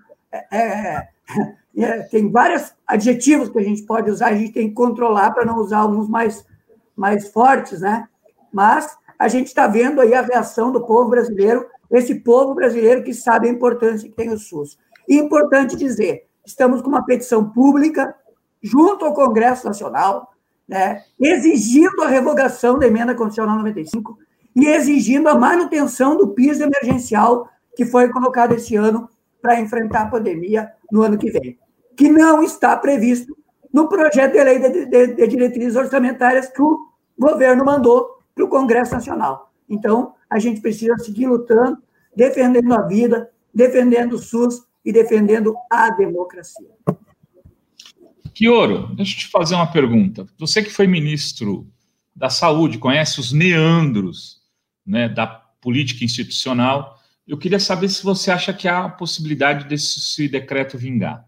tem vários adjetivos que a gente pode usar, a gente tem que controlar para não usar alguns mais fortes, né? Mas a gente está vendo aí a reação do povo brasileiro, esse povo brasileiro que sabe a importância que tem o SUS. E importante dizer, estamos com uma petição pública junto ao Congresso Nacional, né, exigindo a revogação da Emenda Constitucional 95 e exigindo a manutenção do piso emergencial que foi colocado esse ano para enfrentar a pandemia no ano que vem, que não está previsto no projeto de lei de diretrizes orçamentárias que o governo mandou para o Congresso Nacional. Então, a gente precisa seguir lutando, defendendo a vida, defendendo o SUS e defendendo a democracia. Chioro, deixa eu te fazer uma pergunta. Você que foi ministro da Saúde, conhece os meandros, né, da política institucional, eu queria saber se você acha que há a possibilidade desse decreto vingar.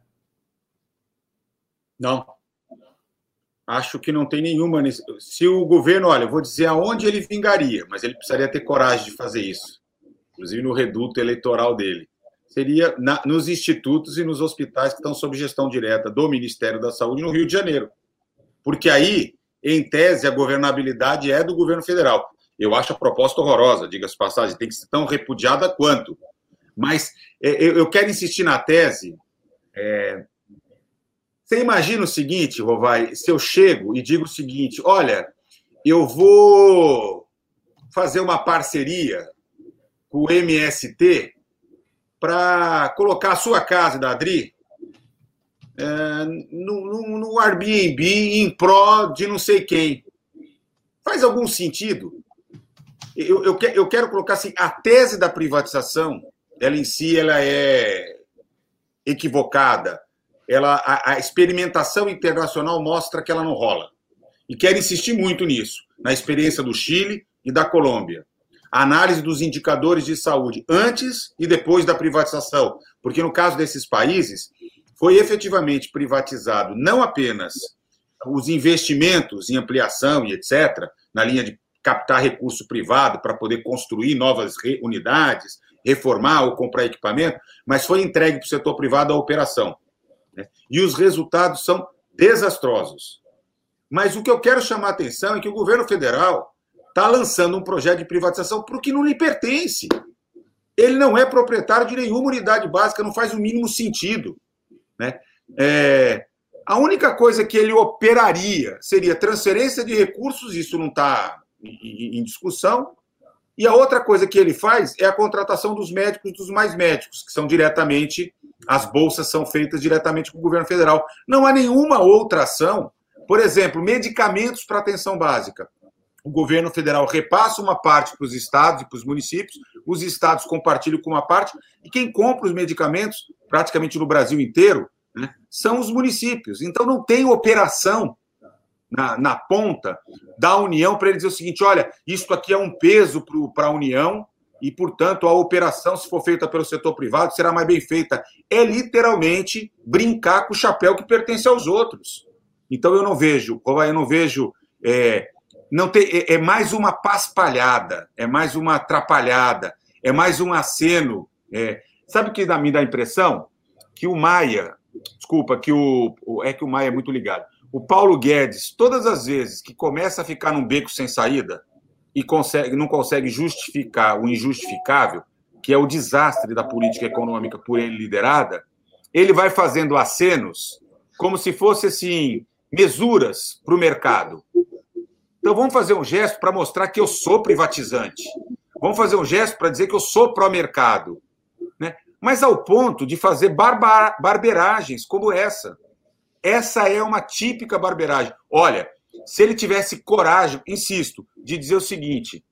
Não. Acho que não tem nenhuma. Se o governo, olha, eu vou dizer aonde ele vingaria, mas ele precisaria ter coragem de fazer isso, inclusive no reduto eleitoral dele. Seria nos institutos e nos hospitais que estão sob gestão direta do Ministério da Saúde no Rio de Janeiro. Porque aí, em tese, a governabilidade é do governo federal. Eu acho a proposta horrorosa, diga-se de passagem, tem que ser tão repudiada quanto. Mas eu quero insistir na tese. Você imagina o seguinte, Rovai, se eu chego e digo o seguinte, olha, eu vou fazer uma parceria com o MST para colocar a sua casa, da Adri, no Airbnb em pró de não sei quem. Faz algum sentido? Eu quero colocar assim, a tese da privatização, ela em si ela é equivocada. A experimentação internacional mostra que ela não rola. E quero insistir muito nisso, na experiência do Chile e da Colômbia. A análise dos indicadores de saúde antes e depois da privatização, porque no caso desses países foi efetivamente privatizado não apenas os investimentos em ampliação e etc., na linha de captar recurso privado para poder construir novas unidades, reformar ou comprar equipamento, mas foi entregue para o setor privado a operação. E os resultados são desastrosos. Mas o que eu quero chamar a atenção é que o governo federal está lançando um projeto de privatização para o que não lhe pertence. Ele não é proprietário de nenhuma unidade básica, não faz o mínimo sentido. Né? A única coisa que ele operaria seria transferência de recursos, isso não está em discussão, e a outra coisa que ele faz é a contratação dos médicos, dos mais médicos, que são diretamente, as bolsas são feitas diretamente com o governo federal. Não há nenhuma outra ação, por exemplo, medicamentos para atenção básica. O governo federal repassa uma parte para os estados e para os municípios, os estados compartilham com uma parte, e quem compra os medicamentos, praticamente no Brasil inteiro, né, são os municípios. Então não tem operação na ponta da União para ele dizer o seguinte, olha, isso aqui é um peso para a União e, portanto, a operação, se for feita pelo setor privado, será mais bem feita. É literalmente brincar com o chapéu que pertence aos outros. Então eu não vejo, é mais uma paspalhada, é mais uma atrapalhada, é mais um aceno. Sabe o que me dá a impressão? Que o Maia, desculpa, que o Maia é muito ligado. O Paulo Guedes, todas as vezes que começa a ficar num beco sem saída e não consegue justificar o injustificável, que é o desastre da política econômica por ele liderada, ele vai fazendo acenos como se fosse assim, mesuras para o mercado. Então vamos fazer um gesto para mostrar que eu sou privatizante. Vamos fazer um gesto para dizer que eu sou pró-mercado. Né? Mas ao ponto de fazer barberagens como essa. Essa é uma típica barberagem. Olha, se ele tivesse coragem, insisto, de dizer o seguinte,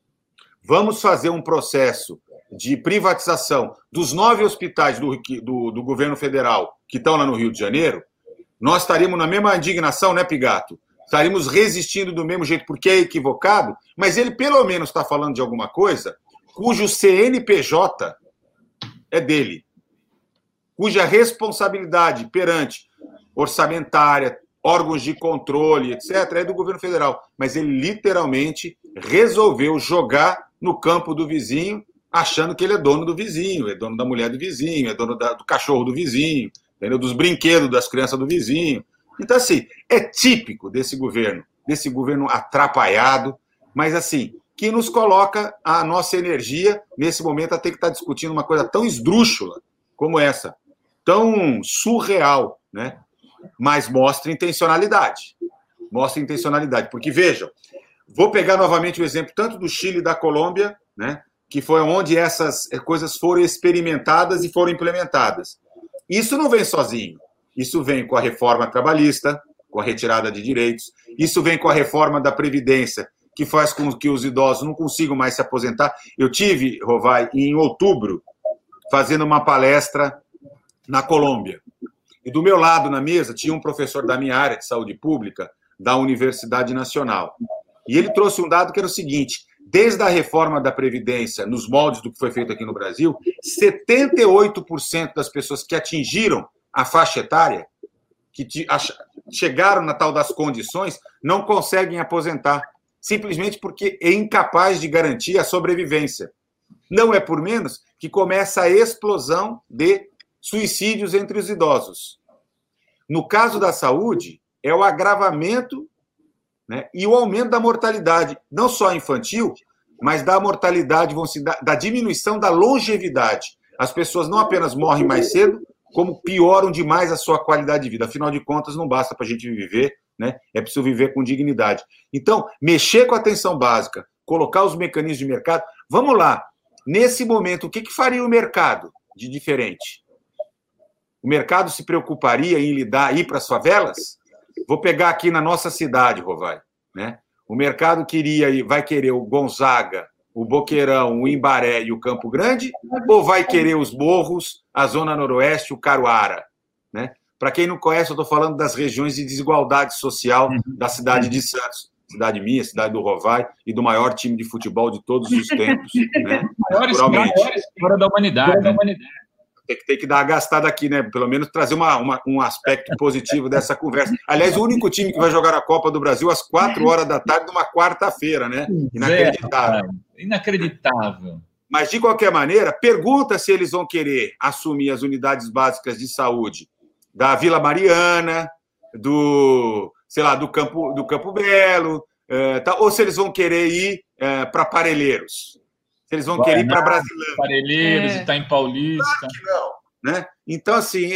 vamos fazer um processo de privatização dos 9 hospitais do governo federal que estão lá no Rio de Janeiro, nós estaríamos na mesma indignação, né, Pigato? Estaríamos resistindo do mesmo jeito, porque é equivocado, mas ele pelo menos está falando de alguma coisa cujo CNPJ é dele, cuja responsabilidade perante orçamentária, órgãos de controle, etc., é do governo federal. Mas ele literalmente resolveu jogar no campo do vizinho, achando que ele é dono do vizinho, é dono da mulher do vizinho, é dono do cachorro do vizinho, entendeu? Dos brinquedos das crianças do vizinho. Então, assim, é típico desse governo atrapalhado, mas, assim, que nos coloca a nossa energia, nesse momento, a ter que estar discutindo uma coisa tão esdrúxula como essa, tão surreal, né? Mas mostra intencionalidade. Mostra intencionalidade. Porque, vejam, vou pegar novamente o exemplo tanto do Chile e da Colômbia, né, que foi onde essas coisas foram experimentadas e foram implementadas. Isso não vem sozinho. Isso vem com a reforma trabalhista, com a retirada de direitos. Isso vem com a reforma da Previdência, que faz com que os idosos não consigam mais se aposentar. Eu tive, Rovai, em outubro, fazendo uma palestra na Colômbia. E do meu lado, na mesa, tinha um professor da minha área de saúde pública, da Universidade Nacional. E ele trouxe um dado que era o seguinte: desde a reforma da Previdência, nos moldes do que foi feito aqui no Brasil, 78% das pessoas que atingiram a faixa etária, que chegaram na tal das condições, não conseguem aposentar, simplesmente porque é incapaz de garantir a sobrevivência. Não é por menos que começa a explosão de suicídios entre os idosos. No caso da saúde, é o agravamento, né, e o aumento da mortalidade, não só infantil, mas da mortalidade, da diminuição da longevidade. As pessoas não apenas morrem mais cedo, como pioram demais a sua qualidade de vida. Afinal de contas, não basta para a gente viver, né? É preciso viver com dignidade. Então, mexer com a atenção básica, colocar os mecanismos de mercado. Vamos lá. Nesse momento, o que faria o mercado de diferente? O mercado se preocuparia em ir para as favelas? Vou pegar aqui na nossa cidade, Rovai, né? O mercado vai querer o Gonzaga, o Boqueirão, o Imbaré e o Campo Grande, ou vai querer os morros, a Zona Noroeste, o Caruara, né? Para quem não conhece, eu estou falando das regiões de desigualdade social da cidade de Santos, cidade minha, cidade do Rovai, e do maior time de futebol de todos os tempos, né? Maior história da humanidade. Tem que dar a gastada aqui, né? Pelo menos trazer um aspecto positivo dessa conversa. Aliás, o único time que vai jogar a Copa do Brasil às 4h da tarde, numa quarta-feira, né? Inacreditável. Inacreditável. Mas, de qualquer maneira, pergunta se eles vão querer assumir as unidades básicas de saúde da Vila Mariana, do Campo Belo, ou se eles vão querer ir para Parelheiros. Se eles vão querer ir para Brasilândia. Parelheiros, Itaim Paulista. Claro que não, né? Então, assim,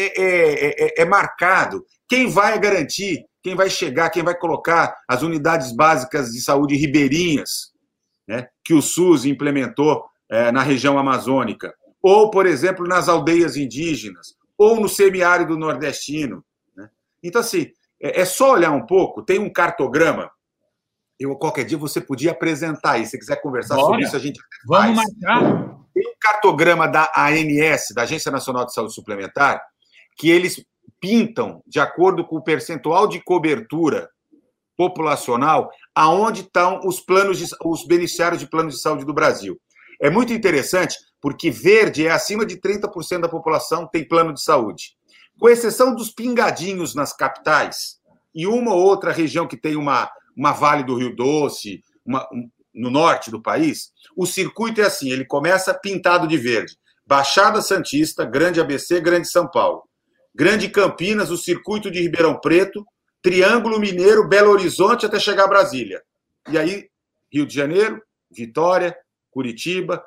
é marcado. Quem vai garantir, quem vai chegar, quem vai colocar as unidades básicas de saúde ribeirinhas, né, que o SUS implementou na região amazônica, ou, por exemplo, nas aldeias indígenas, ou no semiárido nordestino, né? Então, assim, é só olhar um pouco, tem um cartograma. Qualquer dia você podia apresentar aí. Se você quiser conversar sobre isso, a gente vamos marcar. Tem um cartograma da ANS, da Agência Nacional de Saúde Suplementar, que eles pintam, de acordo com o percentual de cobertura populacional, aonde estão os beneficiários de planos de saúde do Brasil. É muito interessante, porque verde é acima de 30% da população tem plano de saúde. Com exceção dos pingadinhos nas capitais e uma ou outra região que tem uma Vale do Rio Doce, no norte do país, o circuito é assim, ele começa pintado de verde. Baixada Santista, Grande ABC, Grande São Paulo. Grande Campinas, o circuito de Ribeirão Preto, Triângulo Mineiro, Belo Horizonte, até chegar a Brasília. E aí, Rio de Janeiro, Vitória, Curitiba.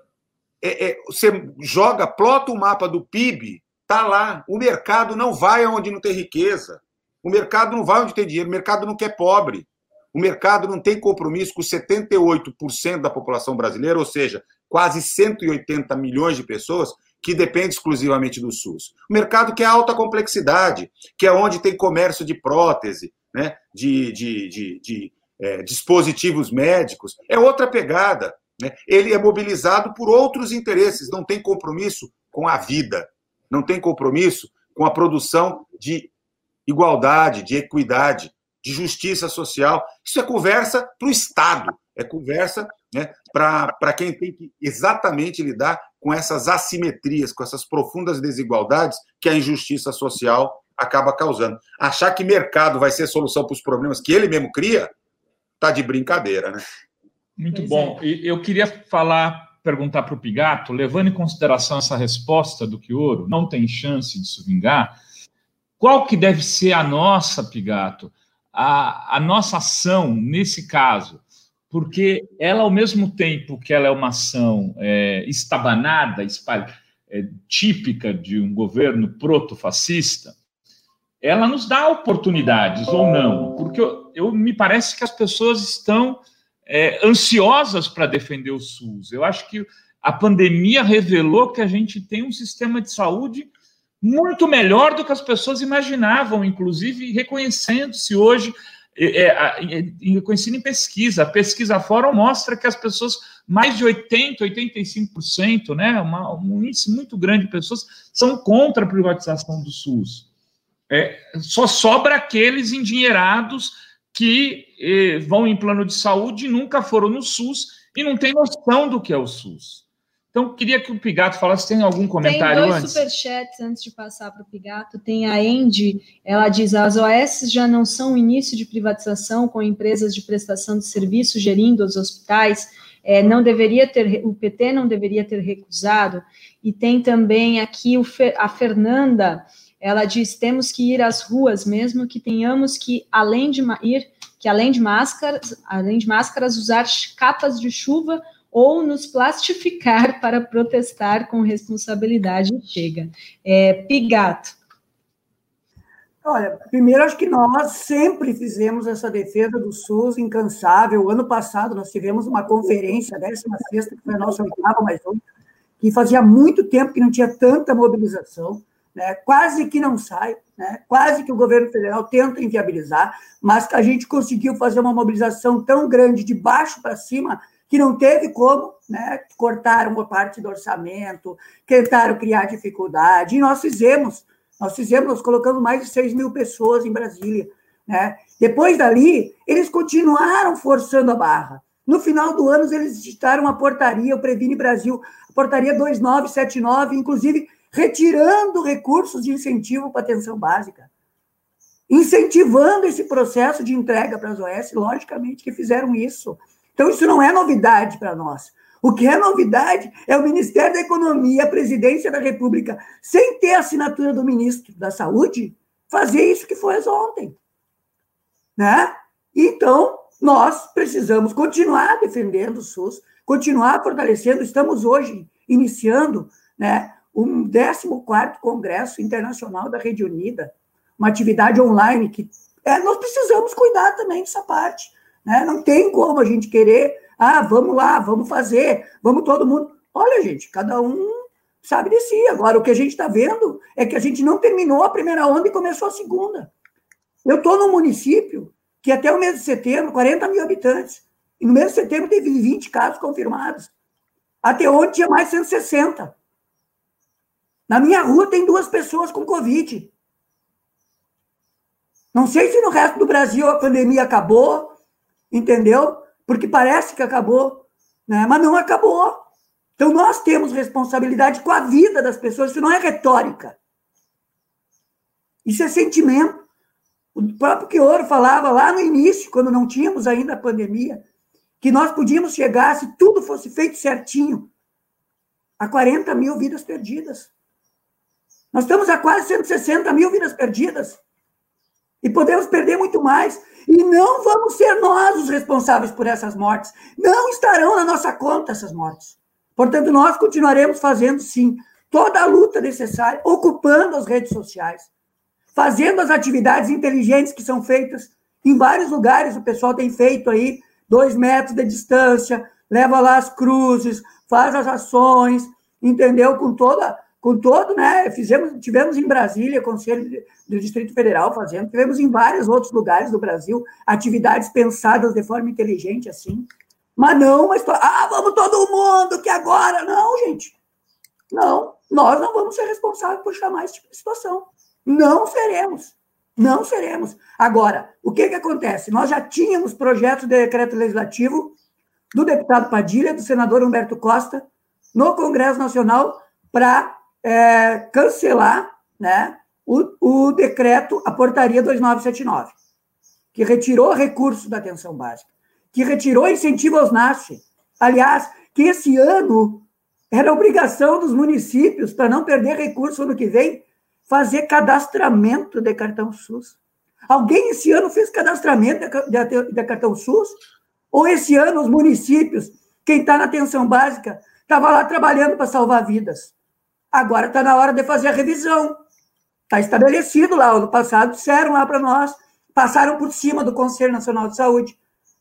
Você plota o mapa do PIB, tá lá. O mercado não vai onde não tem riqueza. O mercado não vai onde tem dinheiro. O mercado não quer pobre. O mercado não tem compromisso com 78% da população brasileira, ou seja, quase 180 milhões de pessoas que dependem exclusivamente do SUS. O mercado quer alta complexidade, que é onde tem comércio de prótese, né, de dispositivos médicos. É outra pegada, né? Ele é mobilizado por outros interesses, não tem compromisso com a vida, não tem compromisso com a produção de igualdade, de equidade, de justiça social. Isso é conversa para o Estado, é conversa, né, para quem tem que exatamente lidar com essas assimetrias, com essas profundas desigualdades que a injustiça social acaba causando. Achar que mercado vai ser solução para os problemas que ele mesmo cria, está de brincadeira, né? Muito bom. Eu queria perguntar para o Pigato, levando em consideração essa resposta do que ouro não tem chance de se vingar, qual que deve ser a nossa, Pigato, a nossa ação nesse caso? Porque ela, ao mesmo tempo que ela é uma ação estabanada, típica de um governo protofascista, ela nos dá oportunidades ou não, porque me parece que as pessoas estão ansiosas para defender o SUS. Eu acho que a pandemia revelou que a gente tem um sistema de saúde muito melhor do que as pessoas imaginavam, inclusive reconhecendo-se hoje reconhecido em pesquisa. A pesquisa Fórum mostra que as pessoas, mais de 80%, 85%, né, um índice muito grande de pessoas, são contra a privatização do SUS. Só sobra aqueles endinheirados que vão em plano de saúde e nunca foram no SUS e não tem noção do que é o SUS. Então, queria que o Pigato falasse, tem algum comentário antes? Tem 2 superchats antes de passar para o Pigato. Tem a Andy, ela diz, as OS já não são o início de privatização com empresas de prestação de serviço gerindo os hospitais, o PT não deveria ter recusado. E tem também aqui a Fernanda, ela diz, temos que ir às ruas, mesmo que tenhamos que, além de máscaras, usar capas de chuva ou nos plastificar para protestar com responsabilidade. Chega. Pigato. Olha, primeiro, acho que nós sempre fizemos essa defesa do SUS incansável. Ano passado, nós tivemos uma conferência, 16ª, que foi a nossa 8ª, mais uma, que fazia muito tempo que não tinha tanta mobilização, né? Quase que não sai, né? Quase que o governo federal tenta inviabilizar, mas a gente conseguiu fazer uma mobilização tão grande de baixo para cima que não teve como, né? Cortaram uma parte do orçamento, tentaram criar dificuldade, e nós colocamos mais de 6 mil pessoas em Brasília, né? Depois dali, eles continuaram forçando a barra. No final do ano, eles editaram uma portaria, o Previne Brasil, a portaria 2979, inclusive retirando recursos de incentivo para atenção básica, incentivando esse processo de entrega para as OS, logicamente que fizeram isso. Então, isso não é novidade para nós. O que é novidade é o Ministério da Economia, a Presidência da República, sem ter a assinatura do Ministro da Saúde, fazer isso que fez ontem, né? Então, nós precisamos continuar defendendo o SUS, continuar fortalecendo. Estamos hoje iniciando, né, o 14º Congresso Internacional da Rede Unida, uma atividade online que nós precisamos cuidar também dessa parte, né? Não tem como a gente querer, vamos lá, vamos fazer, vamos todo mundo. Olha, gente, cada um sabe de si. Agora, o que a gente está vendo é que a gente não terminou a primeira onda e começou a segunda. Eu estou num município que até o mês de setembro, 40 mil habitantes, e no mês de setembro teve 20 casos confirmados. Até ontem tinha mais 160. Na minha rua tem 2 pessoas com Covid. Não sei se no resto do Brasil a pandemia acabou, entendeu? Porque parece que acabou, né? Mas não acabou. Então, nós temos responsabilidade com a vida das pessoas. Isso não é retórica. Isso é sentimento. O próprio Chioro falava lá no início, quando não tínhamos ainda a pandemia, que nós podíamos chegar, se tudo fosse feito certinho, a 40 mil vidas perdidas. Nós estamos a quase 160 mil vidas perdidas. E podemos perder muito mais. E não vamos ser nós os responsáveis por essas mortes. Não estarão na nossa conta essas mortes. Portanto, nós continuaremos fazendo, sim, toda a luta necessária, ocupando as redes sociais, fazendo as atividades inteligentes que são feitas em vários lugares. O pessoal tem feito aí 2 metros de distância, leva lá as cruzes, faz as ações, entendeu? Com todo, né? Tivemos em Brasília, Conselho do Distrito Federal fazendo, tivemos em vários outros lugares do Brasil atividades pensadas de forma inteligente, assim. Mas não, vamos todo mundo, que agora... Não, gente. Não, nós não vamos ser responsáveis por chamar esse tipo de situação. Não seremos. Não seremos. Agora, o que acontece? Nós já tínhamos projeto de decreto legislativo do deputado Padilha, do senador Humberto Costa, no Congresso Nacional, para cancelar, né, o decreto, a portaria 2979, que retirou recursos da atenção básica, que retirou incentivo aos NASF. Aliás, que esse ano era obrigação dos municípios, para não perder recurso ano que vem, fazer cadastramento de cartão SUS. Alguém esse ano fez cadastramento de cartão SUS? Ou esse ano os municípios, quem está na atenção básica, estava lá trabalhando para salvar vidas? Agora está na hora de fazer a revisão. Está estabelecido lá, ano passado, disseram lá para nós, passaram por cima do Conselho Nacional de Saúde,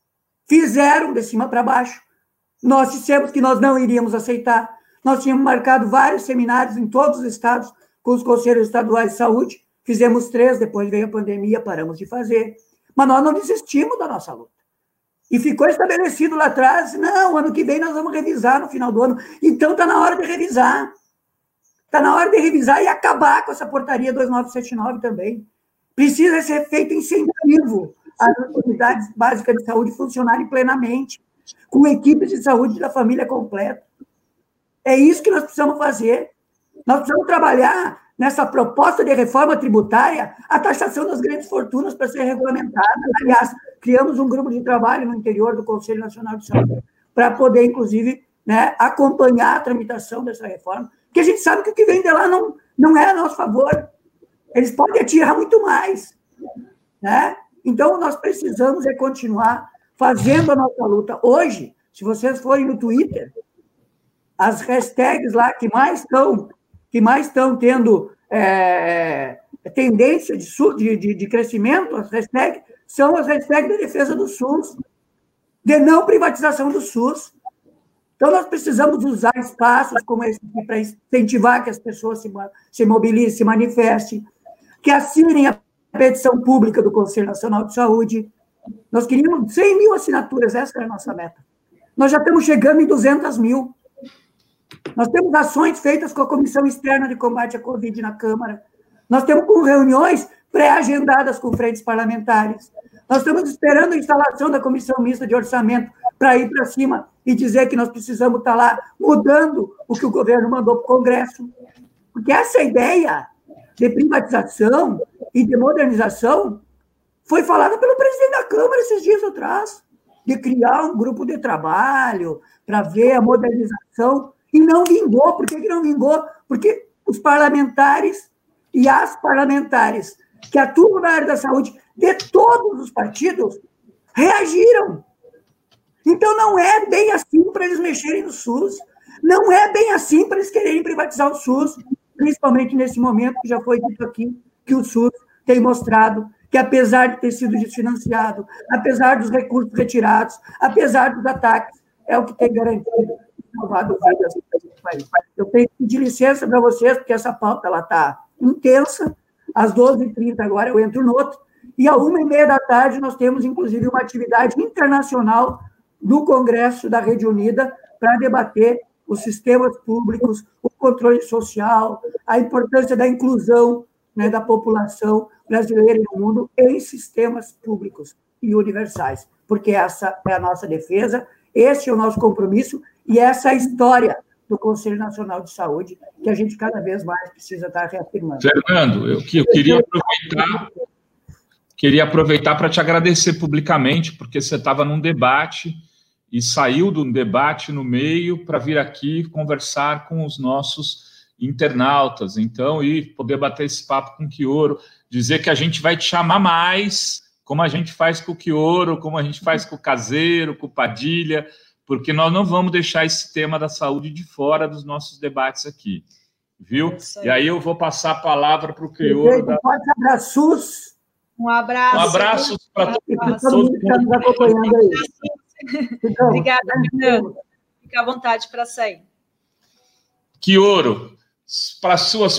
fizeram de cima para baixo. Nós dissemos que nós não iríamos aceitar. Nós tínhamos marcado vários seminários em todos os estados com os Conselhos Estaduais de Saúde, fizemos 3, depois veio a pandemia, paramos de fazer. mas nós não desistimos da nossa luta. E ficou estabelecido lá atrás, não, ano que vem nós vamos revisar no final do ano. Então está na hora de revisar. Está na hora de revisar e acabar com essa portaria 2979 também. Precisa ser feito incentivo às unidades básicas de saúde funcionarem plenamente, com equipes de saúde da família completa. É isso que nós precisamos fazer. Nós precisamos trabalhar nessa proposta de reforma tributária a taxação das grandes fortunas para ser regulamentada. Aliás, criamos um grupo de trabalho no interior do Conselho Nacional de Saúde para poder, inclusive, né, acompanhar a tramitação dessa reforma, porque a gente sabe que o que vem de lá não é a nosso favor. Eles podem atirar muito mais. Né? Então, nós precisamos continuar fazendo a nossa luta. Hoje, se vocês forem no Twitter, as hashtags lá que mais estão tendo tendência de crescimento, as hashtags, são as hashtags de defesa do SUS, de não privatização do SUS. Então, nós precisamos usar espaços como esse aqui para incentivar que as pessoas se mobilizem, se manifestem, que assinem a petição pública do Conselho Nacional de Saúde. Nós queríamos 100 mil assinaturas, essa era a nossa meta. Nós já estamos chegando em 200 mil. Nós temos ações feitas com a Comissão Externa de Combate à Covid na Câmara. Nós temos reuniões pré-agendadas com frentes parlamentares. Nós estamos esperando a instalação da Comissão Mista de Orçamento para ir para cima e dizer que nós precisamos estar lá mudando o que o governo mandou para o Congresso. Porque essa ideia de privatização e de modernização foi falada pelo presidente da Câmara esses dias atrás, de criar um grupo de trabalho para ver a modernização, e não vingou. Por que não vingou? Porque os parlamentares e as parlamentares que atuam na área da saúde de todos os partidos reagiram. Então, não é bem assim para eles mexerem no SUS, não é bem assim para eles quererem privatizar o SUS, principalmente nesse momento que já foi dito aqui, que o SUS tem mostrado que, apesar de ter sido desfinanciado, apesar dos recursos retirados, apesar dos ataques, é o que tem garantido salvado vidas no país. Eu tenho que pedir licença para vocês, porque essa pauta está intensa. Às 12h30 agora eu entro no outro, e às 13h30 nós temos, inclusive, uma atividade internacional do Congresso da Rede Unida para debater os sistemas públicos, o controle social, a importância da inclusão, né, da população brasileira e do mundo em sistemas públicos e universais, porque essa é a nossa defesa, esse é o nosso compromisso e essa é a história do Conselho Nacional de Saúde, que a gente cada vez mais precisa estar reafirmando. Fernando, eu queria aproveitar para te agradecer publicamente, porque você estava num debate e saiu de um debate no meio para vir aqui conversar com os nossos internautas, então, e poder bater esse papo com o Chioro, dizer que a gente vai te chamar mais, como a gente faz com o Chioro, como a gente faz com o Caseiro, com o Padilha, porque nós não vamos deixar esse tema da saúde de fora dos nossos debates aqui, viu? E aí eu vou passar a palavra para o Chioro. Forte abraços. Um abraço. Um abraço para todos que estão nos acompanhando aí. Obrigada, Fernando. Fica à vontade para sair. Chioro, para suas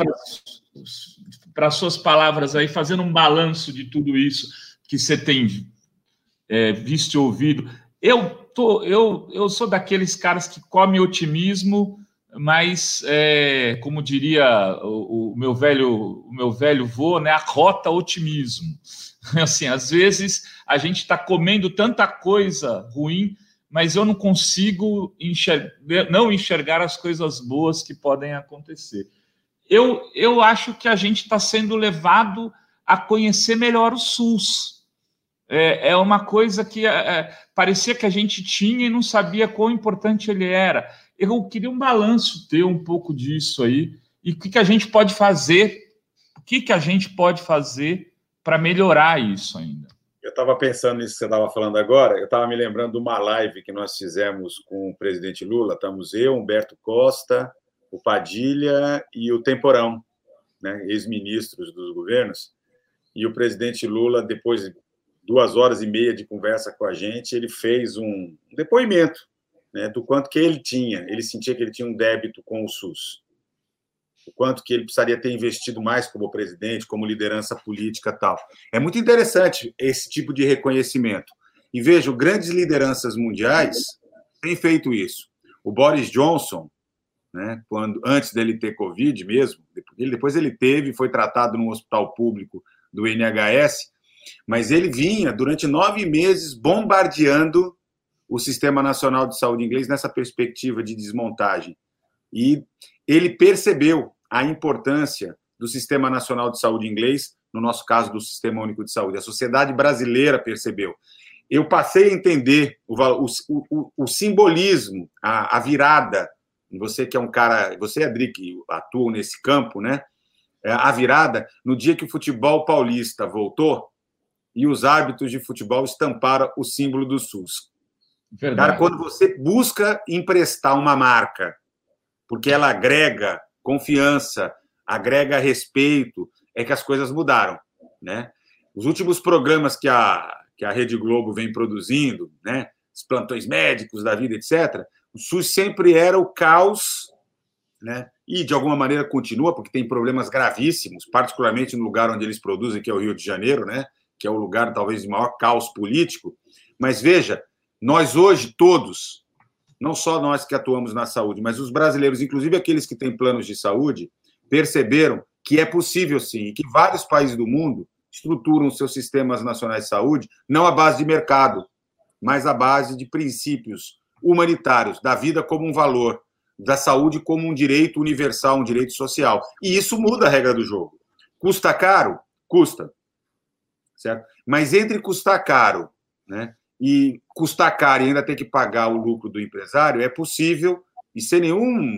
palavras aí, fazendo um balanço de tudo isso que você tem visto e ouvido. Eu sou daqueles caras que comem otimismo, mas, como diria o meu velho vô, né, arrota otimismo. Assim, às vezes a gente está comendo tanta coisa ruim, mas eu não consigo não enxergar as coisas boas que podem acontecer. Eu acho que a gente está sendo levado a conhecer melhor o SUS. É uma coisa que parecia que a gente tinha e não sabia quão importante ele era. Eu queria um balanço teu um pouco disso aí, e o que a gente pode fazer, para melhorar isso ainda. Eu estava pensando nisso que você estava falando agora, eu estava me lembrando de uma live que nós fizemos com o presidente Lula, estamos eu, Humberto Costa, o Padilha e o Temporão, né, ex-ministros dos governos, e o presidente Lula, depois de 2h30 de conversa com a gente, ele fez um depoimento, né, do quanto que ele sentia que ele tinha um débito com o SUS. o quanto que ele precisaria ter investido mais como presidente, como liderança política e tal. É muito interessante esse tipo de reconhecimento. E vejo, grandes lideranças mundiais têm feito isso. O Boris Johnson, né, antes dele ter Covid mesmo, depois ele teve, foi tratado num hospital público do NHS, mas ele vinha durante 9 meses bombardeando o Sistema Nacional de Saúde inglês nessa perspectiva de desmontagem. E ele percebeu a importância do Sistema Nacional de Saúde inglês, no nosso caso, do Sistema Único de Saúde. A sociedade brasileira percebeu. Eu passei a entender o simbolismo, a virada. Você que é um cara, você, Adri, que atua nesse campo, né? A virada no dia que o futebol paulista voltou e os árbitros de futebol estamparam o símbolo do SUS. Verdade. Cara, quando você busca emprestar uma marca, porque ela agrega confiança, agrega respeito, é que as coisas mudaram, né? Os últimos programas que a Rede Globo vem produzindo, né? Os plantões médicos da vida, etc., o SUS sempre era o caos, né? E, de alguma maneira, continua, porque tem problemas gravíssimos, particularmente no lugar onde eles produzem, que é o Rio de Janeiro, né? Que é o lugar, talvez, de maior caos político. Mas, veja, nós hoje, todos, não só nós que atuamos na saúde, mas os brasileiros, inclusive aqueles que têm planos de saúde, perceberam que é possível, sim, e que vários países do mundo estruturam seus sistemas nacionais de saúde não à base de mercado, mas à base de princípios humanitários, da vida como um valor, da saúde como um direito universal, um direito social. E isso muda a regra do jogo. Custa caro? Custa. Certo? Mas entre custar caro, né, e custar caro e ainda ter que pagar o lucro do empresário, é possível, e sem nenhum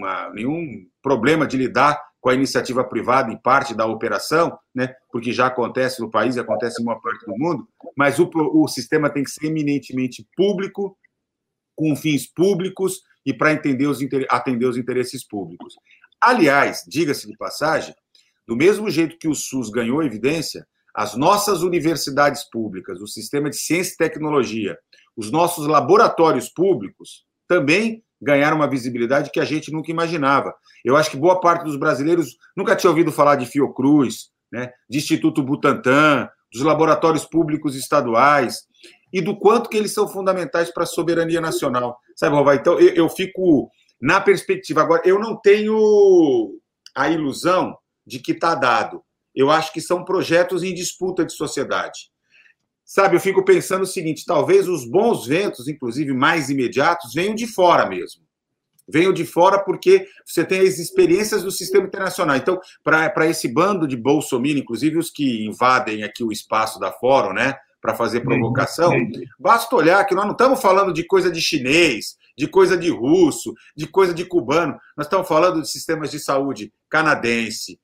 problema de lidar com a iniciativa privada em parte da operação, né, porque já acontece no país e acontece em uma parte do mundo, mas o sistema tem que ser eminentemente público, com fins públicos e para atender os interesses públicos. Aliás, diga-se de passagem, do mesmo jeito que o SUS ganhou evidência, as nossas universidades públicas, o sistema de ciência e tecnologia, os nossos laboratórios públicos também ganharam uma visibilidade que a gente nunca imaginava. Eu acho que boa parte dos brasileiros nunca tinha ouvido falar de Fiocruz, né, de Instituto Butantan, dos laboratórios públicos estaduais, e do quanto que eles são fundamentais para a soberania nacional. Sabe, Rovai? Então, eu fico na perspectiva. Agora, eu não tenho a ilusão de que está dado. Eu acho que são projetos em disputa de sociedade. Sabe, eu fico pensando o seguinte, talvez os bons ventos, inclusive mais imediatos, venham de fora mesmo. Venham de fora porque você tem as experiências do sistema internacional. Então, para esse bando de bolsominions, inclusive os que invadem aqui o espaço da Fórum, né, para fazer provocação, basta olhar que nós não estamos falando de coisa de chinês, de coisa de russo, de coisa de cubano. Nós estamos falando de sistemas de saúde canadense,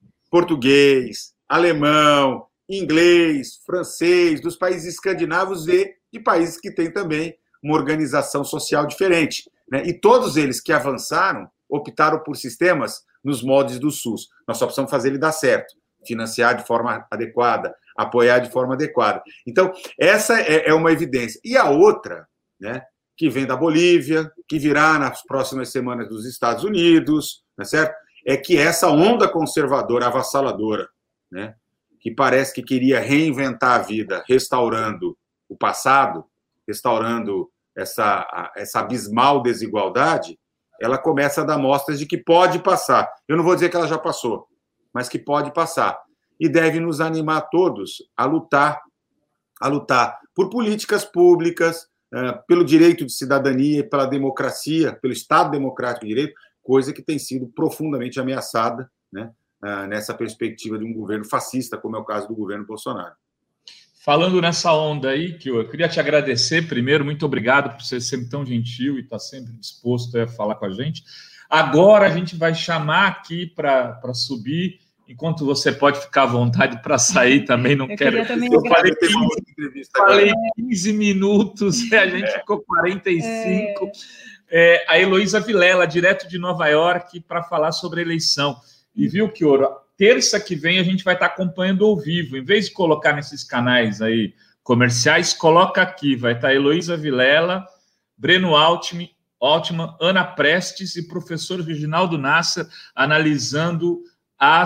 português, alemão, inglês, francês, dos países escandinavos e de países que têm também uma organização social diferente, né? E todos eles que avançaram optaram por sistemas nos moldes do SUS. Nós só precisamos fazer ele dar certo, financiar de forma adequada, apoiar de forma adequada. Então, essa é uma evidência. E a outra, né, que vem da Bolívia, que virá nas próximas semanas dos Estados Unidos, né, certo? É que essa onda conservadora, avassaladora, né, que parece que queria reinventar a vida, restaurando o passado, restaurando essa abismal desigualdade, ela começa a dar mostras de que pode passar. Eu não vou dizer que ela já passou, mas que pode passar. E deve nos animar todos a lutar por políticas públicas, pelo direito de cidadania, pela democracia, pelo Estado Democrático de Direito, coisa que tem sido profundamente ameaçada, né, nessa perspectiva de um governo fascista, como é o caso do governo Bolsonaro. Falando nessa onda aí, que eu queria te agradecer primeiro, muito obrigado por ser sempre tão gentil e estar sempre disposto a falar com a gente. Agora a gente vai chamar aqui para subir, enquanto você pode ficar à vontade para sair também, não quero... Eu falei 15 minutos, a gente ficou 45. A Heloísa Vilela, direto de Nova York, para falar sobre a eleição. E viu, Chioro, terça que vem a gente vai estar acompanhando ao vivo. Em vez de colocar nesses canais aí comerciais, coloca aqui. Vai estar Heloísa Vilela, Breno Altman, Altman, Ana Prestes e professor Reginaldo Nasser analisando a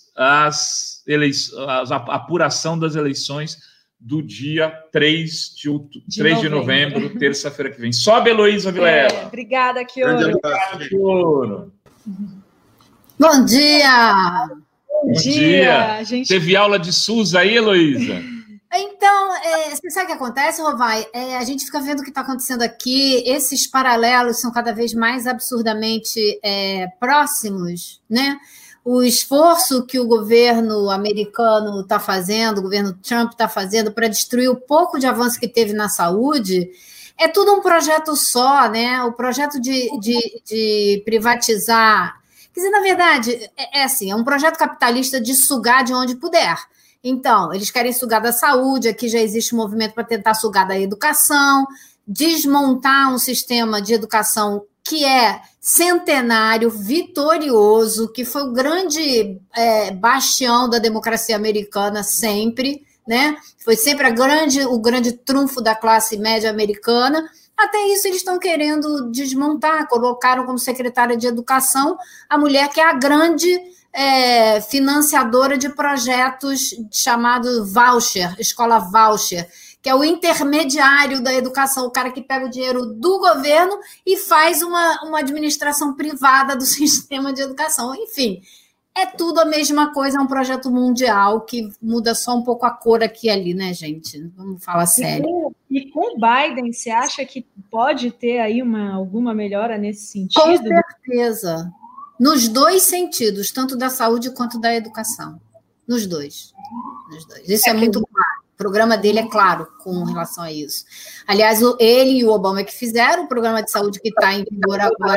apuração das eleições do dia 3 de novembro, terça-feira que vem. Sobe, Heloísa Vilela. Obrigada, Chioro. Bom dia! Bom dia! Gente... Teve aula de SUS aí, Heloísa? Então, você sabe o que acontece, Rovai? A gente fica vendo o que está acontecendo aqui, esses paralelos são cada vez mais absurdamente próximos, né? O esforço que o governo americano está fazendo, o governo Trump está fazendo para destruir o pouco de avanço que teve na saúde, é tudo um projeto só, né? O projeto de privatizar. Quer dizer, na verdade, assim, é um projeto capitalista de sugar de onde puder. Então, eles querem sugar da saúde, aqui já existe um movimento para tentar sugar da educação, desmontar um sistema de educação que é centenário, vitorioso, que foi o grande bastião da democracia americana sempre, né? Foi sempre o grande trunfo da classe média americana. Até isso eles estão querendo desmontar, colocaram como secretária de educação a mulher que é a grande financiadora de projetos chamado voucher, escola voucher, que é o intermediário da educação, o cara que pega o dinheiro do governo e faz uma administração privada do sistema de educação. Enfim, é tudo a mesma coisa, é um projeto mundial que muda só um pouco a cor aqui e ali, né, gente? Vamos falar sério. E com o Biden, você acha que pode ter aí alguma melhora nesse sentido? Com certeza. Nos dois sentidos, tanto da saúde quanto da educação. Nos dois. Isso é muito claro. O programa dele é claro com relação a isso. Aliás, ele e o Obama que fizeram o programa de saúde que está em vigor agora,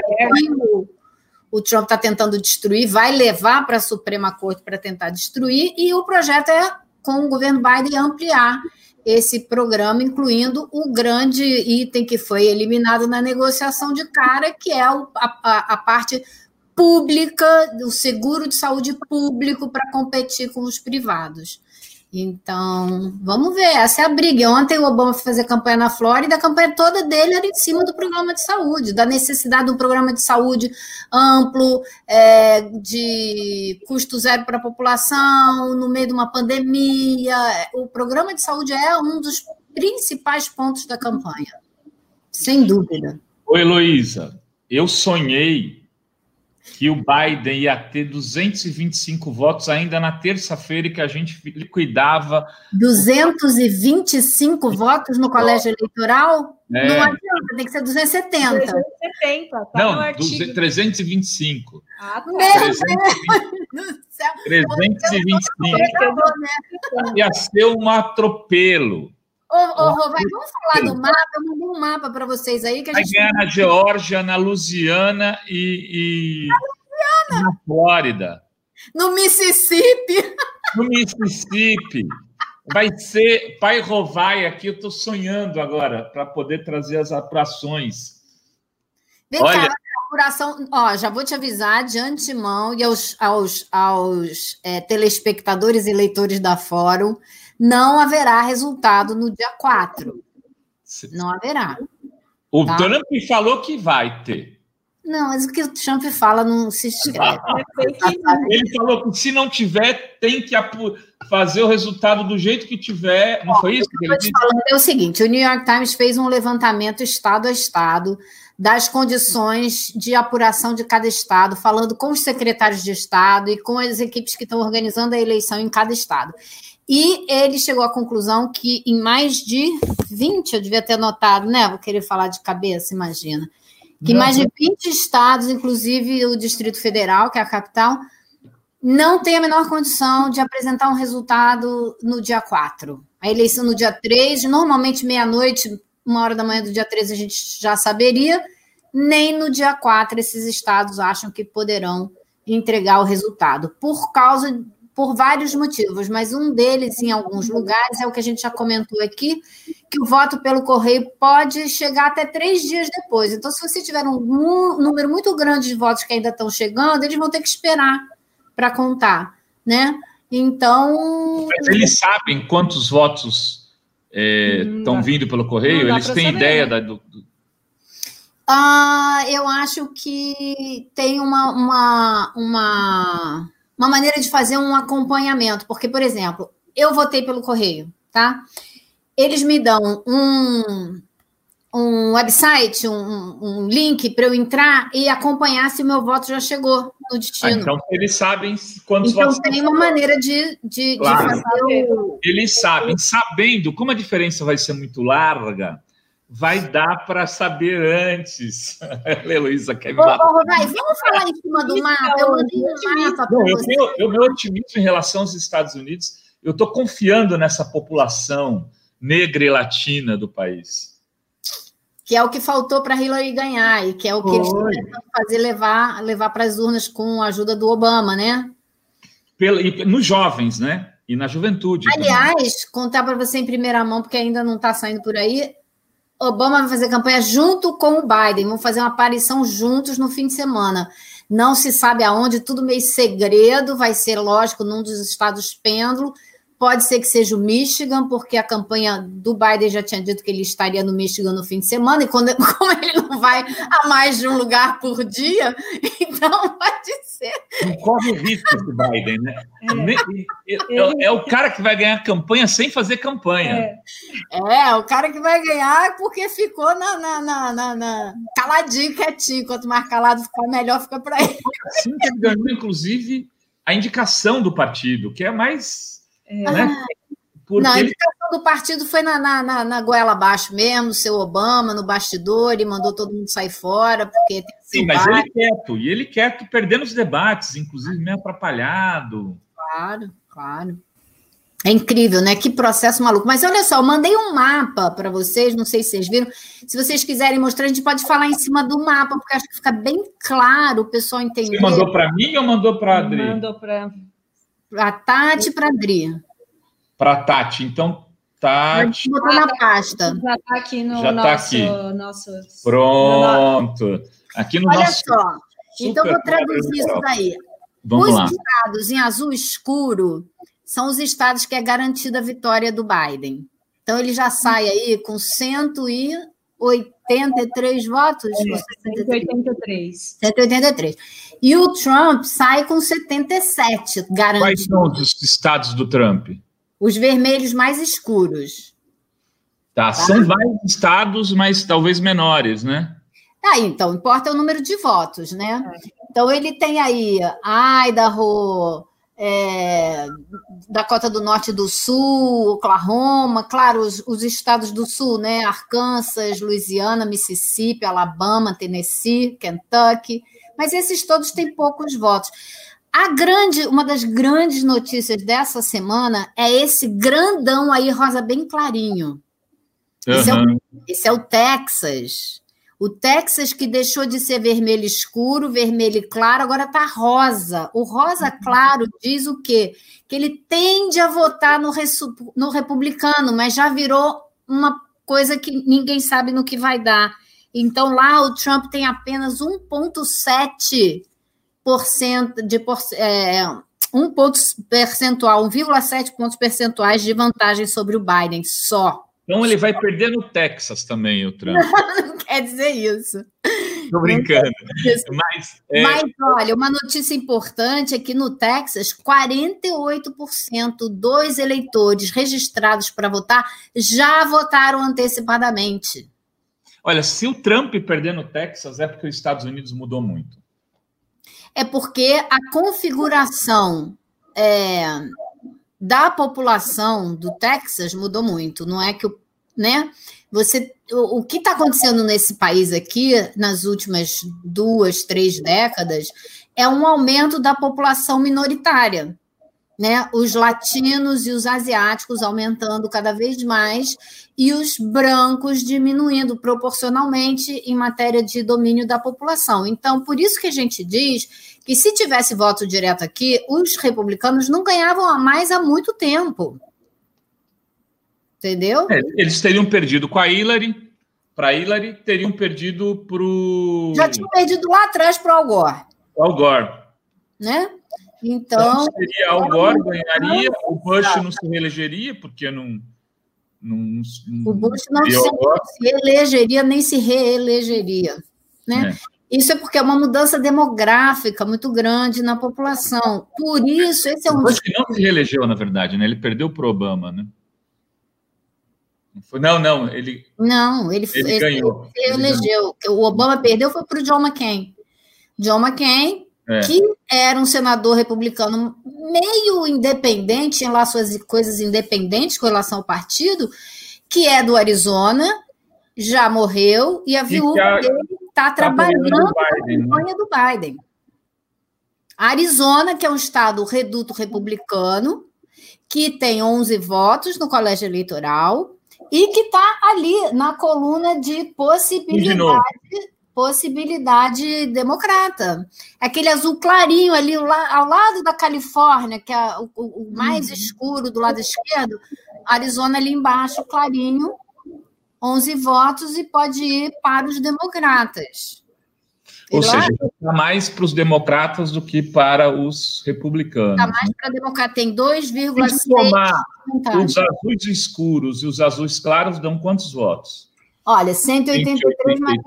o Trump está tentando destruir, vai levar para a Suprema Corte para tentar destruir, e o projeto é, com o governo Biden, ampliar esse programa, incluindo o grande item que foi eliminado na negociação de cara, que é a parte pública, o seguro de saúde público para competir com os privados. Então, vamos ver, essa é a briga. Ontem o Obama foi fazer campanha na Flórida, a campanha toda dele era em cima do programa de saúde, da necessidade de um programa de saúde amplo, de custo zero para a população, no meio de uma pandemia. O programa de saúde é um dos principais pontos da campanha, sem dúvida. Oi, Heloísa, eu sonhei que o Biden ia ter 225 votos ainda na terça-feira e que a gente liquidava... 225 votos no colégio eleitoral? Não adianta, tem que ser 270. 270, tá? Não, 325. Ah, tá. 325. Ia ser um atropelo. Rovai, vamos falar do mapa? Eu mandei um mapa para vocês aí. Que a gente vai ganhar na Geórgia, na Louisiana e na Flórida. No Mississippi. No Mississippi. Vai ser pai Rovai aqui. Eu estou sonhando agora para poder trazer as apurações. Vem cá, a apuração. Já vou te avisar de antemão e aos telespectadores e leitores da Fórum. Não haverá resultado no dia 4. Não haverá. O Trump falou que vai ter. Não, mas o que o Trump fala não se escreve. Ele falou que se não tiver, tem que fazer o resultado do jeito que tiver. Não foi isso que ele disse? É o seguinte, o New York Times fez um levantamento estado a estado das condições de apuração de cada estado, falando com os secretários de estado e com as equipes que estão organizando a eleição em cada estado. E ele chegou à conclusão que em mais de 20, eu devia ter anotado, né? Vou querer falar de cabeça, imagina. Que mais de 20 estados, inclusive o Distrito Federal, que é a capital, não tem a menor condição de apresentar um resultado no dia 4. A eleição no dia 3, normalmente meia-noite, 1h da manhã do dia 3 a gente já saberia, nem no dia 4 esses estados acham que poderão entregar o resultado, por vários motivos, mas um deles, em alguns lugares, é o que a gente já comentou aqui, que o voto pelo correio pode chegar até 3 dias depois. Então, se você tiver um número muito grande de votos que ainda estão chegando, eles vão ter que esperar para contar, né? Então... Mas eles sabem quantos votos estão vindo pelo correio? Eles têm ideia Eu acho que tem uma maneira de fazer um acompanhamento, porque, por exemplo, eu votei pelo correio, tá? Eles me dão um website, um link para eu entrar e acompanhar se o meu voto já chegou no destino. Então, eles sabem quantos então, votos... Então, tem uma maneira de fazer... Eles sabem, sabendo, como a diferença vai ser muito larga, vai dar para saber antes. Heloísa quer me matar. Vamos falar em cima do mapa? Eu mandei um mapa para você. O meu otimismo em relação aos Estados Unidos, eu estou confiando nessa população negra e latina do país. Que é o que faltou para Hillary ganhar, e que é o que eles estão tentando fazer, levar para as urnas com a ajuda do Obama, né? E nos jovens, né? E na juventude. Aliás, contar para você em primeira mão, porque ainda não está saindo por aí, Obama vai fazer campanha junto com o Biden, vão fazer uma aparição juntos no fim de semana. Não se sabe aonde, tudo meio segredo, vai ser, lógico, num dos estados pêndulo. Pode ser que seja o Michigan, porque a campanha do Biden já tinha dito que ele estaria no Michigan no fim de semana, e como ele não vai a mais de um lugar por dia, então pode ser. Não corre o risco esse Biden, né? É o cara que vai ganhar a campanha sem fazer campanha. O cara que vai ganhar porque ficou caladinho, quietinho. Quanto mais calado ficar, melhor fica para ele. Assim que ele ganhou, inclusive, a indicação do partido, que é mais... Né? Não, a indicação do partido foi na goela abaixo mesmo, seu Obama, no bastidor, e mandou todo mundo sair fora, porque tem Sim, mas ele quieto, perdendo os debates, inclusive meio atrapalhado. Claro. É incrível, né? Que processo maluco. Mas olha só, eu mandei um mapa para vocês, não sei se vocês viram. Se vocês quiserem mostrar, a gente pode falar em cima do mapa, porque acho que fica bem claro o pessoal entender. Você mandou para mim ou mandou para a Adri? Mandou para a Tati e para a Adri. Para a Tati. Então, Tati... Botou na pasta. Já está aqui no nosso... Pronto. Aqui no Olha nosso... só. Então, vou traduzir isso daí. Vamos lá. Os estados em azul escuro são os estados que é garantida a vitória do Biden. Então, ele já sai aí com 183 votos? 183. 183. E o Trump sai com 77 garantidos. Quais são os estados do Trump? Os vermelhos mais escuros. Tá, são vários estados, mas talvez menores, né? Então, importa o número de votos, né? Então, ele tem aí Idaho, Dakota do Norte e do Sul, Oklahoma, claro, os estados do Sul, né? Arkansas, Louisiana, Mississippi, Alabama, Tennessee, Kentucky, mas esses todos têm poucos votos. Uma das grandes notícias dessa semana é esse grandão aí, rosa bem clarinho. Esse é o Texas. O Texas, que deixou de ser vermelho escuro, vermelho claro, agora está rosa. O rosa claro diz o quê? Que ele tende a votar no republicano, mas já virou uma coisa que ninguém sabe no que vai dar. Então, lá o Trump tem apenas 1,7% de 1,7 pontos percentuais de vantagem sobre o Biden, só. Então ele vai perder no Texas também, o Trump. Não quer dizer isso. Estou brincando. Mas, olha, uma notícia importante é que no Texas, 48% dos eleitores registrados para votar já votaram antecipadamente. Olha, se o Trump perder no Texas, é porque os Estados Unidos mudou muito. É porque a configuração da população do Texas mudou muito. Não é que o que está acontecendo nesse país aqui nas últimas 2, 3 décadas é um aumento da população minoritária, né? Os latinos e os asiáticos aumentando cada vez mais e os brancos diminuindo proporcionalmente em matéria de domínio da população. Então, por isso que a gente diz que se tivesse voto direto aqui, os republicanos não ganhavam mais há muito tempo. Entendeu? Eles teriam perdido com a Hillary, para a Hillary, teriam perdido para o... Já tinham perdido lá atrás para o Al Gore. Al Gore. Né? Então... seria Al Gore, ganharia, o Bush não se reelegeria, porque não o Bush não se elegeria nem se reelegeria. né? Isso é porque é uma mudança demográfica muito grande na população. Por isso, esse é um... Acho que não se reelegeu, na verdade, né? Ele perdeu para o Obama, né? Não, ele ganhou. Ele elegeu. O Obama perdeu foi para o John McCain. John McCain, que era um senador republicano meio independente, tinha lá suas coisas independentes com relação ao partido, que é do Arizona, já morreu, e a viúva dele está trabalhando na campanha do Biden. Arizona, que é um estado reduto republicano, que tem 11 votos no colégio eleitoral e que está ali na coluna de possibilidade democrata. Aquele azul clarinho ali ao lado da Califórnia, que é o mais escuro do lado esquerdo, Arizona ali embaixo, clarinho, 11 votos e pode ir para os democratas. Ou seja, está mais para os democratas do que para os republicanos. Está mais para democrata, tem 2,6%. Se somar os azuis escuros e os azuis claros, dão quantos votos? Olha, 183 mais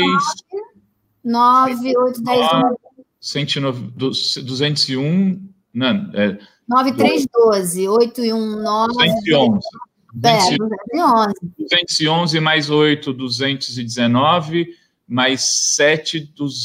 9, 8, 10, 109, 201, não, 9, 3, 12, 8 e 1, 9... 211. 211 mais 8, 219, mais 7,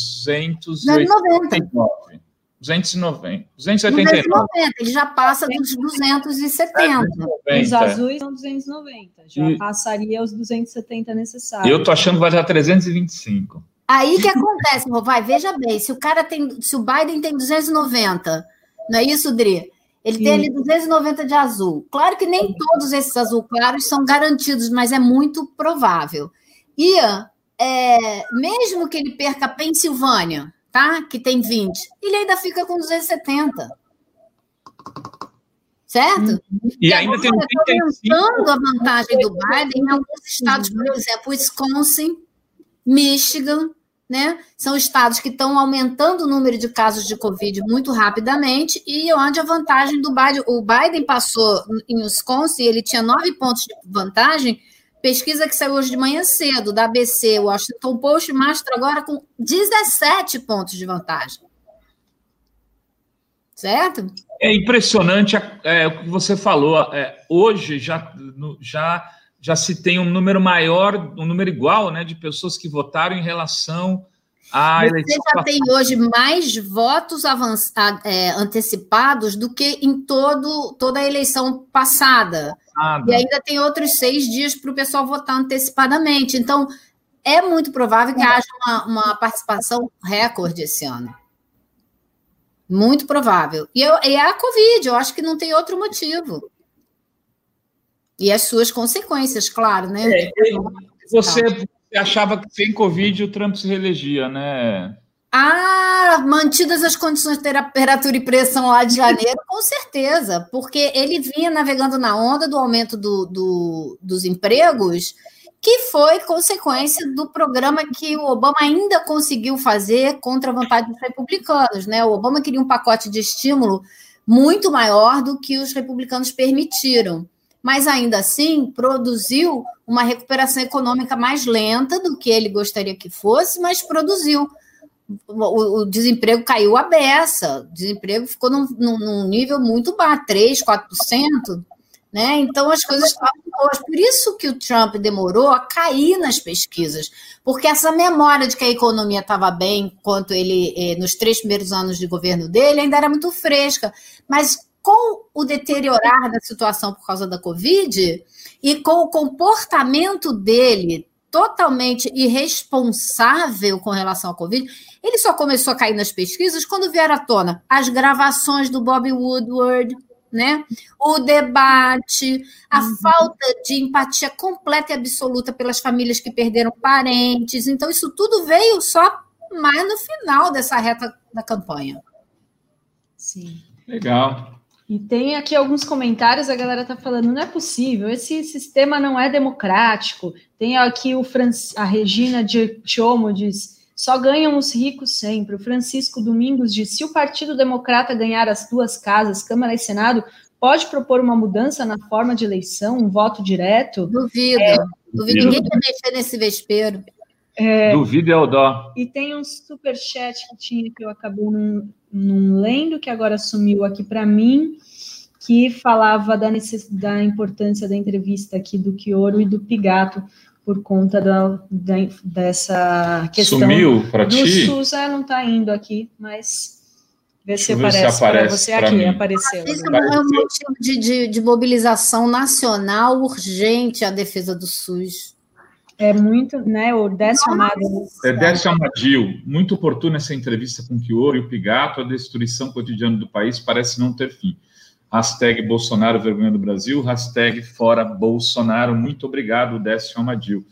289. 279. Ele já passa dos 270. Os azuis são 290. Já passaria os 270 necessários. Eu tô achando que vai dar 325. Aí que acontece, vai, veja bem, se o Biden tem 290, não é isso, Dri? Ele tem ali 290 de azul. Claro que nem todos esses azul claros são garantidos, mas é muito provável. E mesmo que ele perca a Pensilvânia, tá? Que tem 20, ele ainda fica com 270. Certo? E ainda tem 35. Aumentando a vantagem do Biden em alguns estados, por exemplo, Wisconsin, Michigan, né? São estados que estão aumentando o número de casos de Covid muito rapidamente e onde a vantagem do Biden... O Biden passou em Wisconsin, ele tinha 9 pontos de vantagem, pesquisa que saiu hoje de manhã cedo, da ABC, Washington Post, mostra agora com 17 pontos de vantagem. Certo? É impressionante o que você falou. Hoje já se tem um número maior, um número igual, né, de pessoas que votaram em relação à eleição. Você já tem hoje mais votos antecipados do que em toda a eleição passada. E ainda tem outros 6 dias para o pessoal votar antecipadamente. Então, é muito provável que haja uma participação recorde esse ano. Muito provável. E é a Covid, eu acho que não tem outro motivo. E as suas consequências, claro, né? Você achava que sem Covid o Trump se reelegia, né? Mantidas as condições de temperatura e pressão lá de janeiro, com certeza, porque ele vinha navegando na onda do aumento dos empregos, que foi consequência do programa que o Obama ainda conseguiu fazer contra a vontade dos republicanos, né? O Obama queria um pacote de estímulo muito maior do que os republicanos permitiram. Mas, ainda assim, produziu uma recuperação econômica mais lenta do que ele gostaria que fosse, mas produziu. O desemprego caiu à beça, o desemprego ficou num nível muito baixo, 3%, 4%, né? Então, as coisas estavam boas. Por isso que o Trump demorou a cair nas pesquisas, porque essa memória de que a economia estava bem, enquanto ele, nos 3 primeiros anos de governo dele, ainda era muito fresca, mas com o deteriorar da situação por causa da Covid e com o comportamento dele totalmente irresponsável com relação à Covid, ele só começou a cair nas pesquisas quando vieram à tona as gravações do Bob Woodward, né? O debate, a falta de empatia completa e absoluta pelas famílias que perderam parentes. Então, isso tudo veio só mais no final dessa reta da campanha. Sim. Legal. E tem aqui alguns comentários, a galera está falando, não é possível, esse sistema não é democrático. Tem aqui a Regina de Chomo diz, só ganham os ricos sempre. O Francisco Domingos diz, se o Partido Democrata ganhar as 2 casas, Câmara e Senado, pode propor uma mudança na forma de eleição, um voto direto? Duvido. Ninguém vai mexer nesse vespeiro. Duvida é o dó. E tem um superchat que tinha, que eu acabei não lendo, que agora sumiu aqui para mim, que falava da importância da entrevista aqui do Chioro e do Pigato, por conta dessa questão. Sumiu para ti? Do SUS, não está indo aqui, mas vê se aparece para você aqui. Mim. Apareceu. Esse é um motivo de mobilização nacional urgente a defesa do SUS. É muito, né? O Décio Amado. Décio Amadil, muito oportuna essa entrevista com o Chioro e o Pigato. A destruição cotidiana do país parece não ter fim. Hashtag Bolsonaro vergonha do Brasil, hashtag fora Bolsonaro. Muito obrigado, Décio Amadil.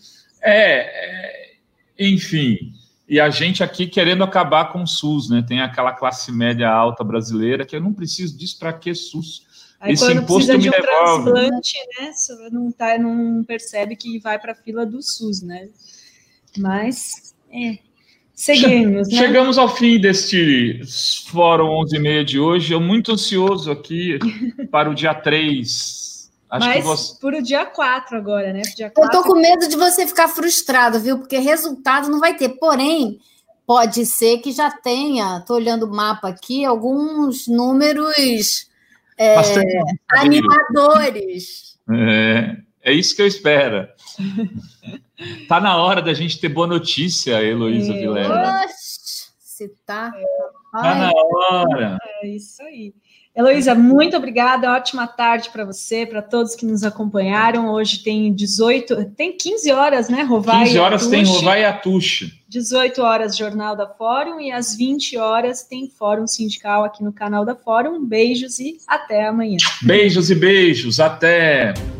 Enfim, e a gente aqui querendo acabar com o SUS, né? Tem aquela classe média alta brasileira que eu não preciso disso, para que SUS? Aí esse quando imposto precisa de um transplante, né? Não percebe que vai para a fila do SUS, né? Mas seguimos, né? Chegamos ao fim deste Fórum 11h30 de hoje. Eu muito ansioso aqui para o dia 3. Por o dia 4 agora, né? Dia 4... Eu tô com medo de você ficar frustrado, viu? Porque resultado não vai ter. Porém, pode ser que já tenha, tô olhando o mapa aqui, alguns números animadores. É isso que eu espero. Tá na hora da gente ter boa notícia, Heloísa Vilela. Se tá. Tá na hora. É isso aí. Heloísa, muito obrigada, ótima tarde para você, para todos que nos acompanharam. Hoje tem 15 horas, né, Rovai? 15 horas tem Rovai e Atucha. 18 horas, Jornal da Fórum, e às 20 horas tem Fórum Sindical aqui no canal da Fórum. Beijos e até amanhã. Beijos e beijos, até...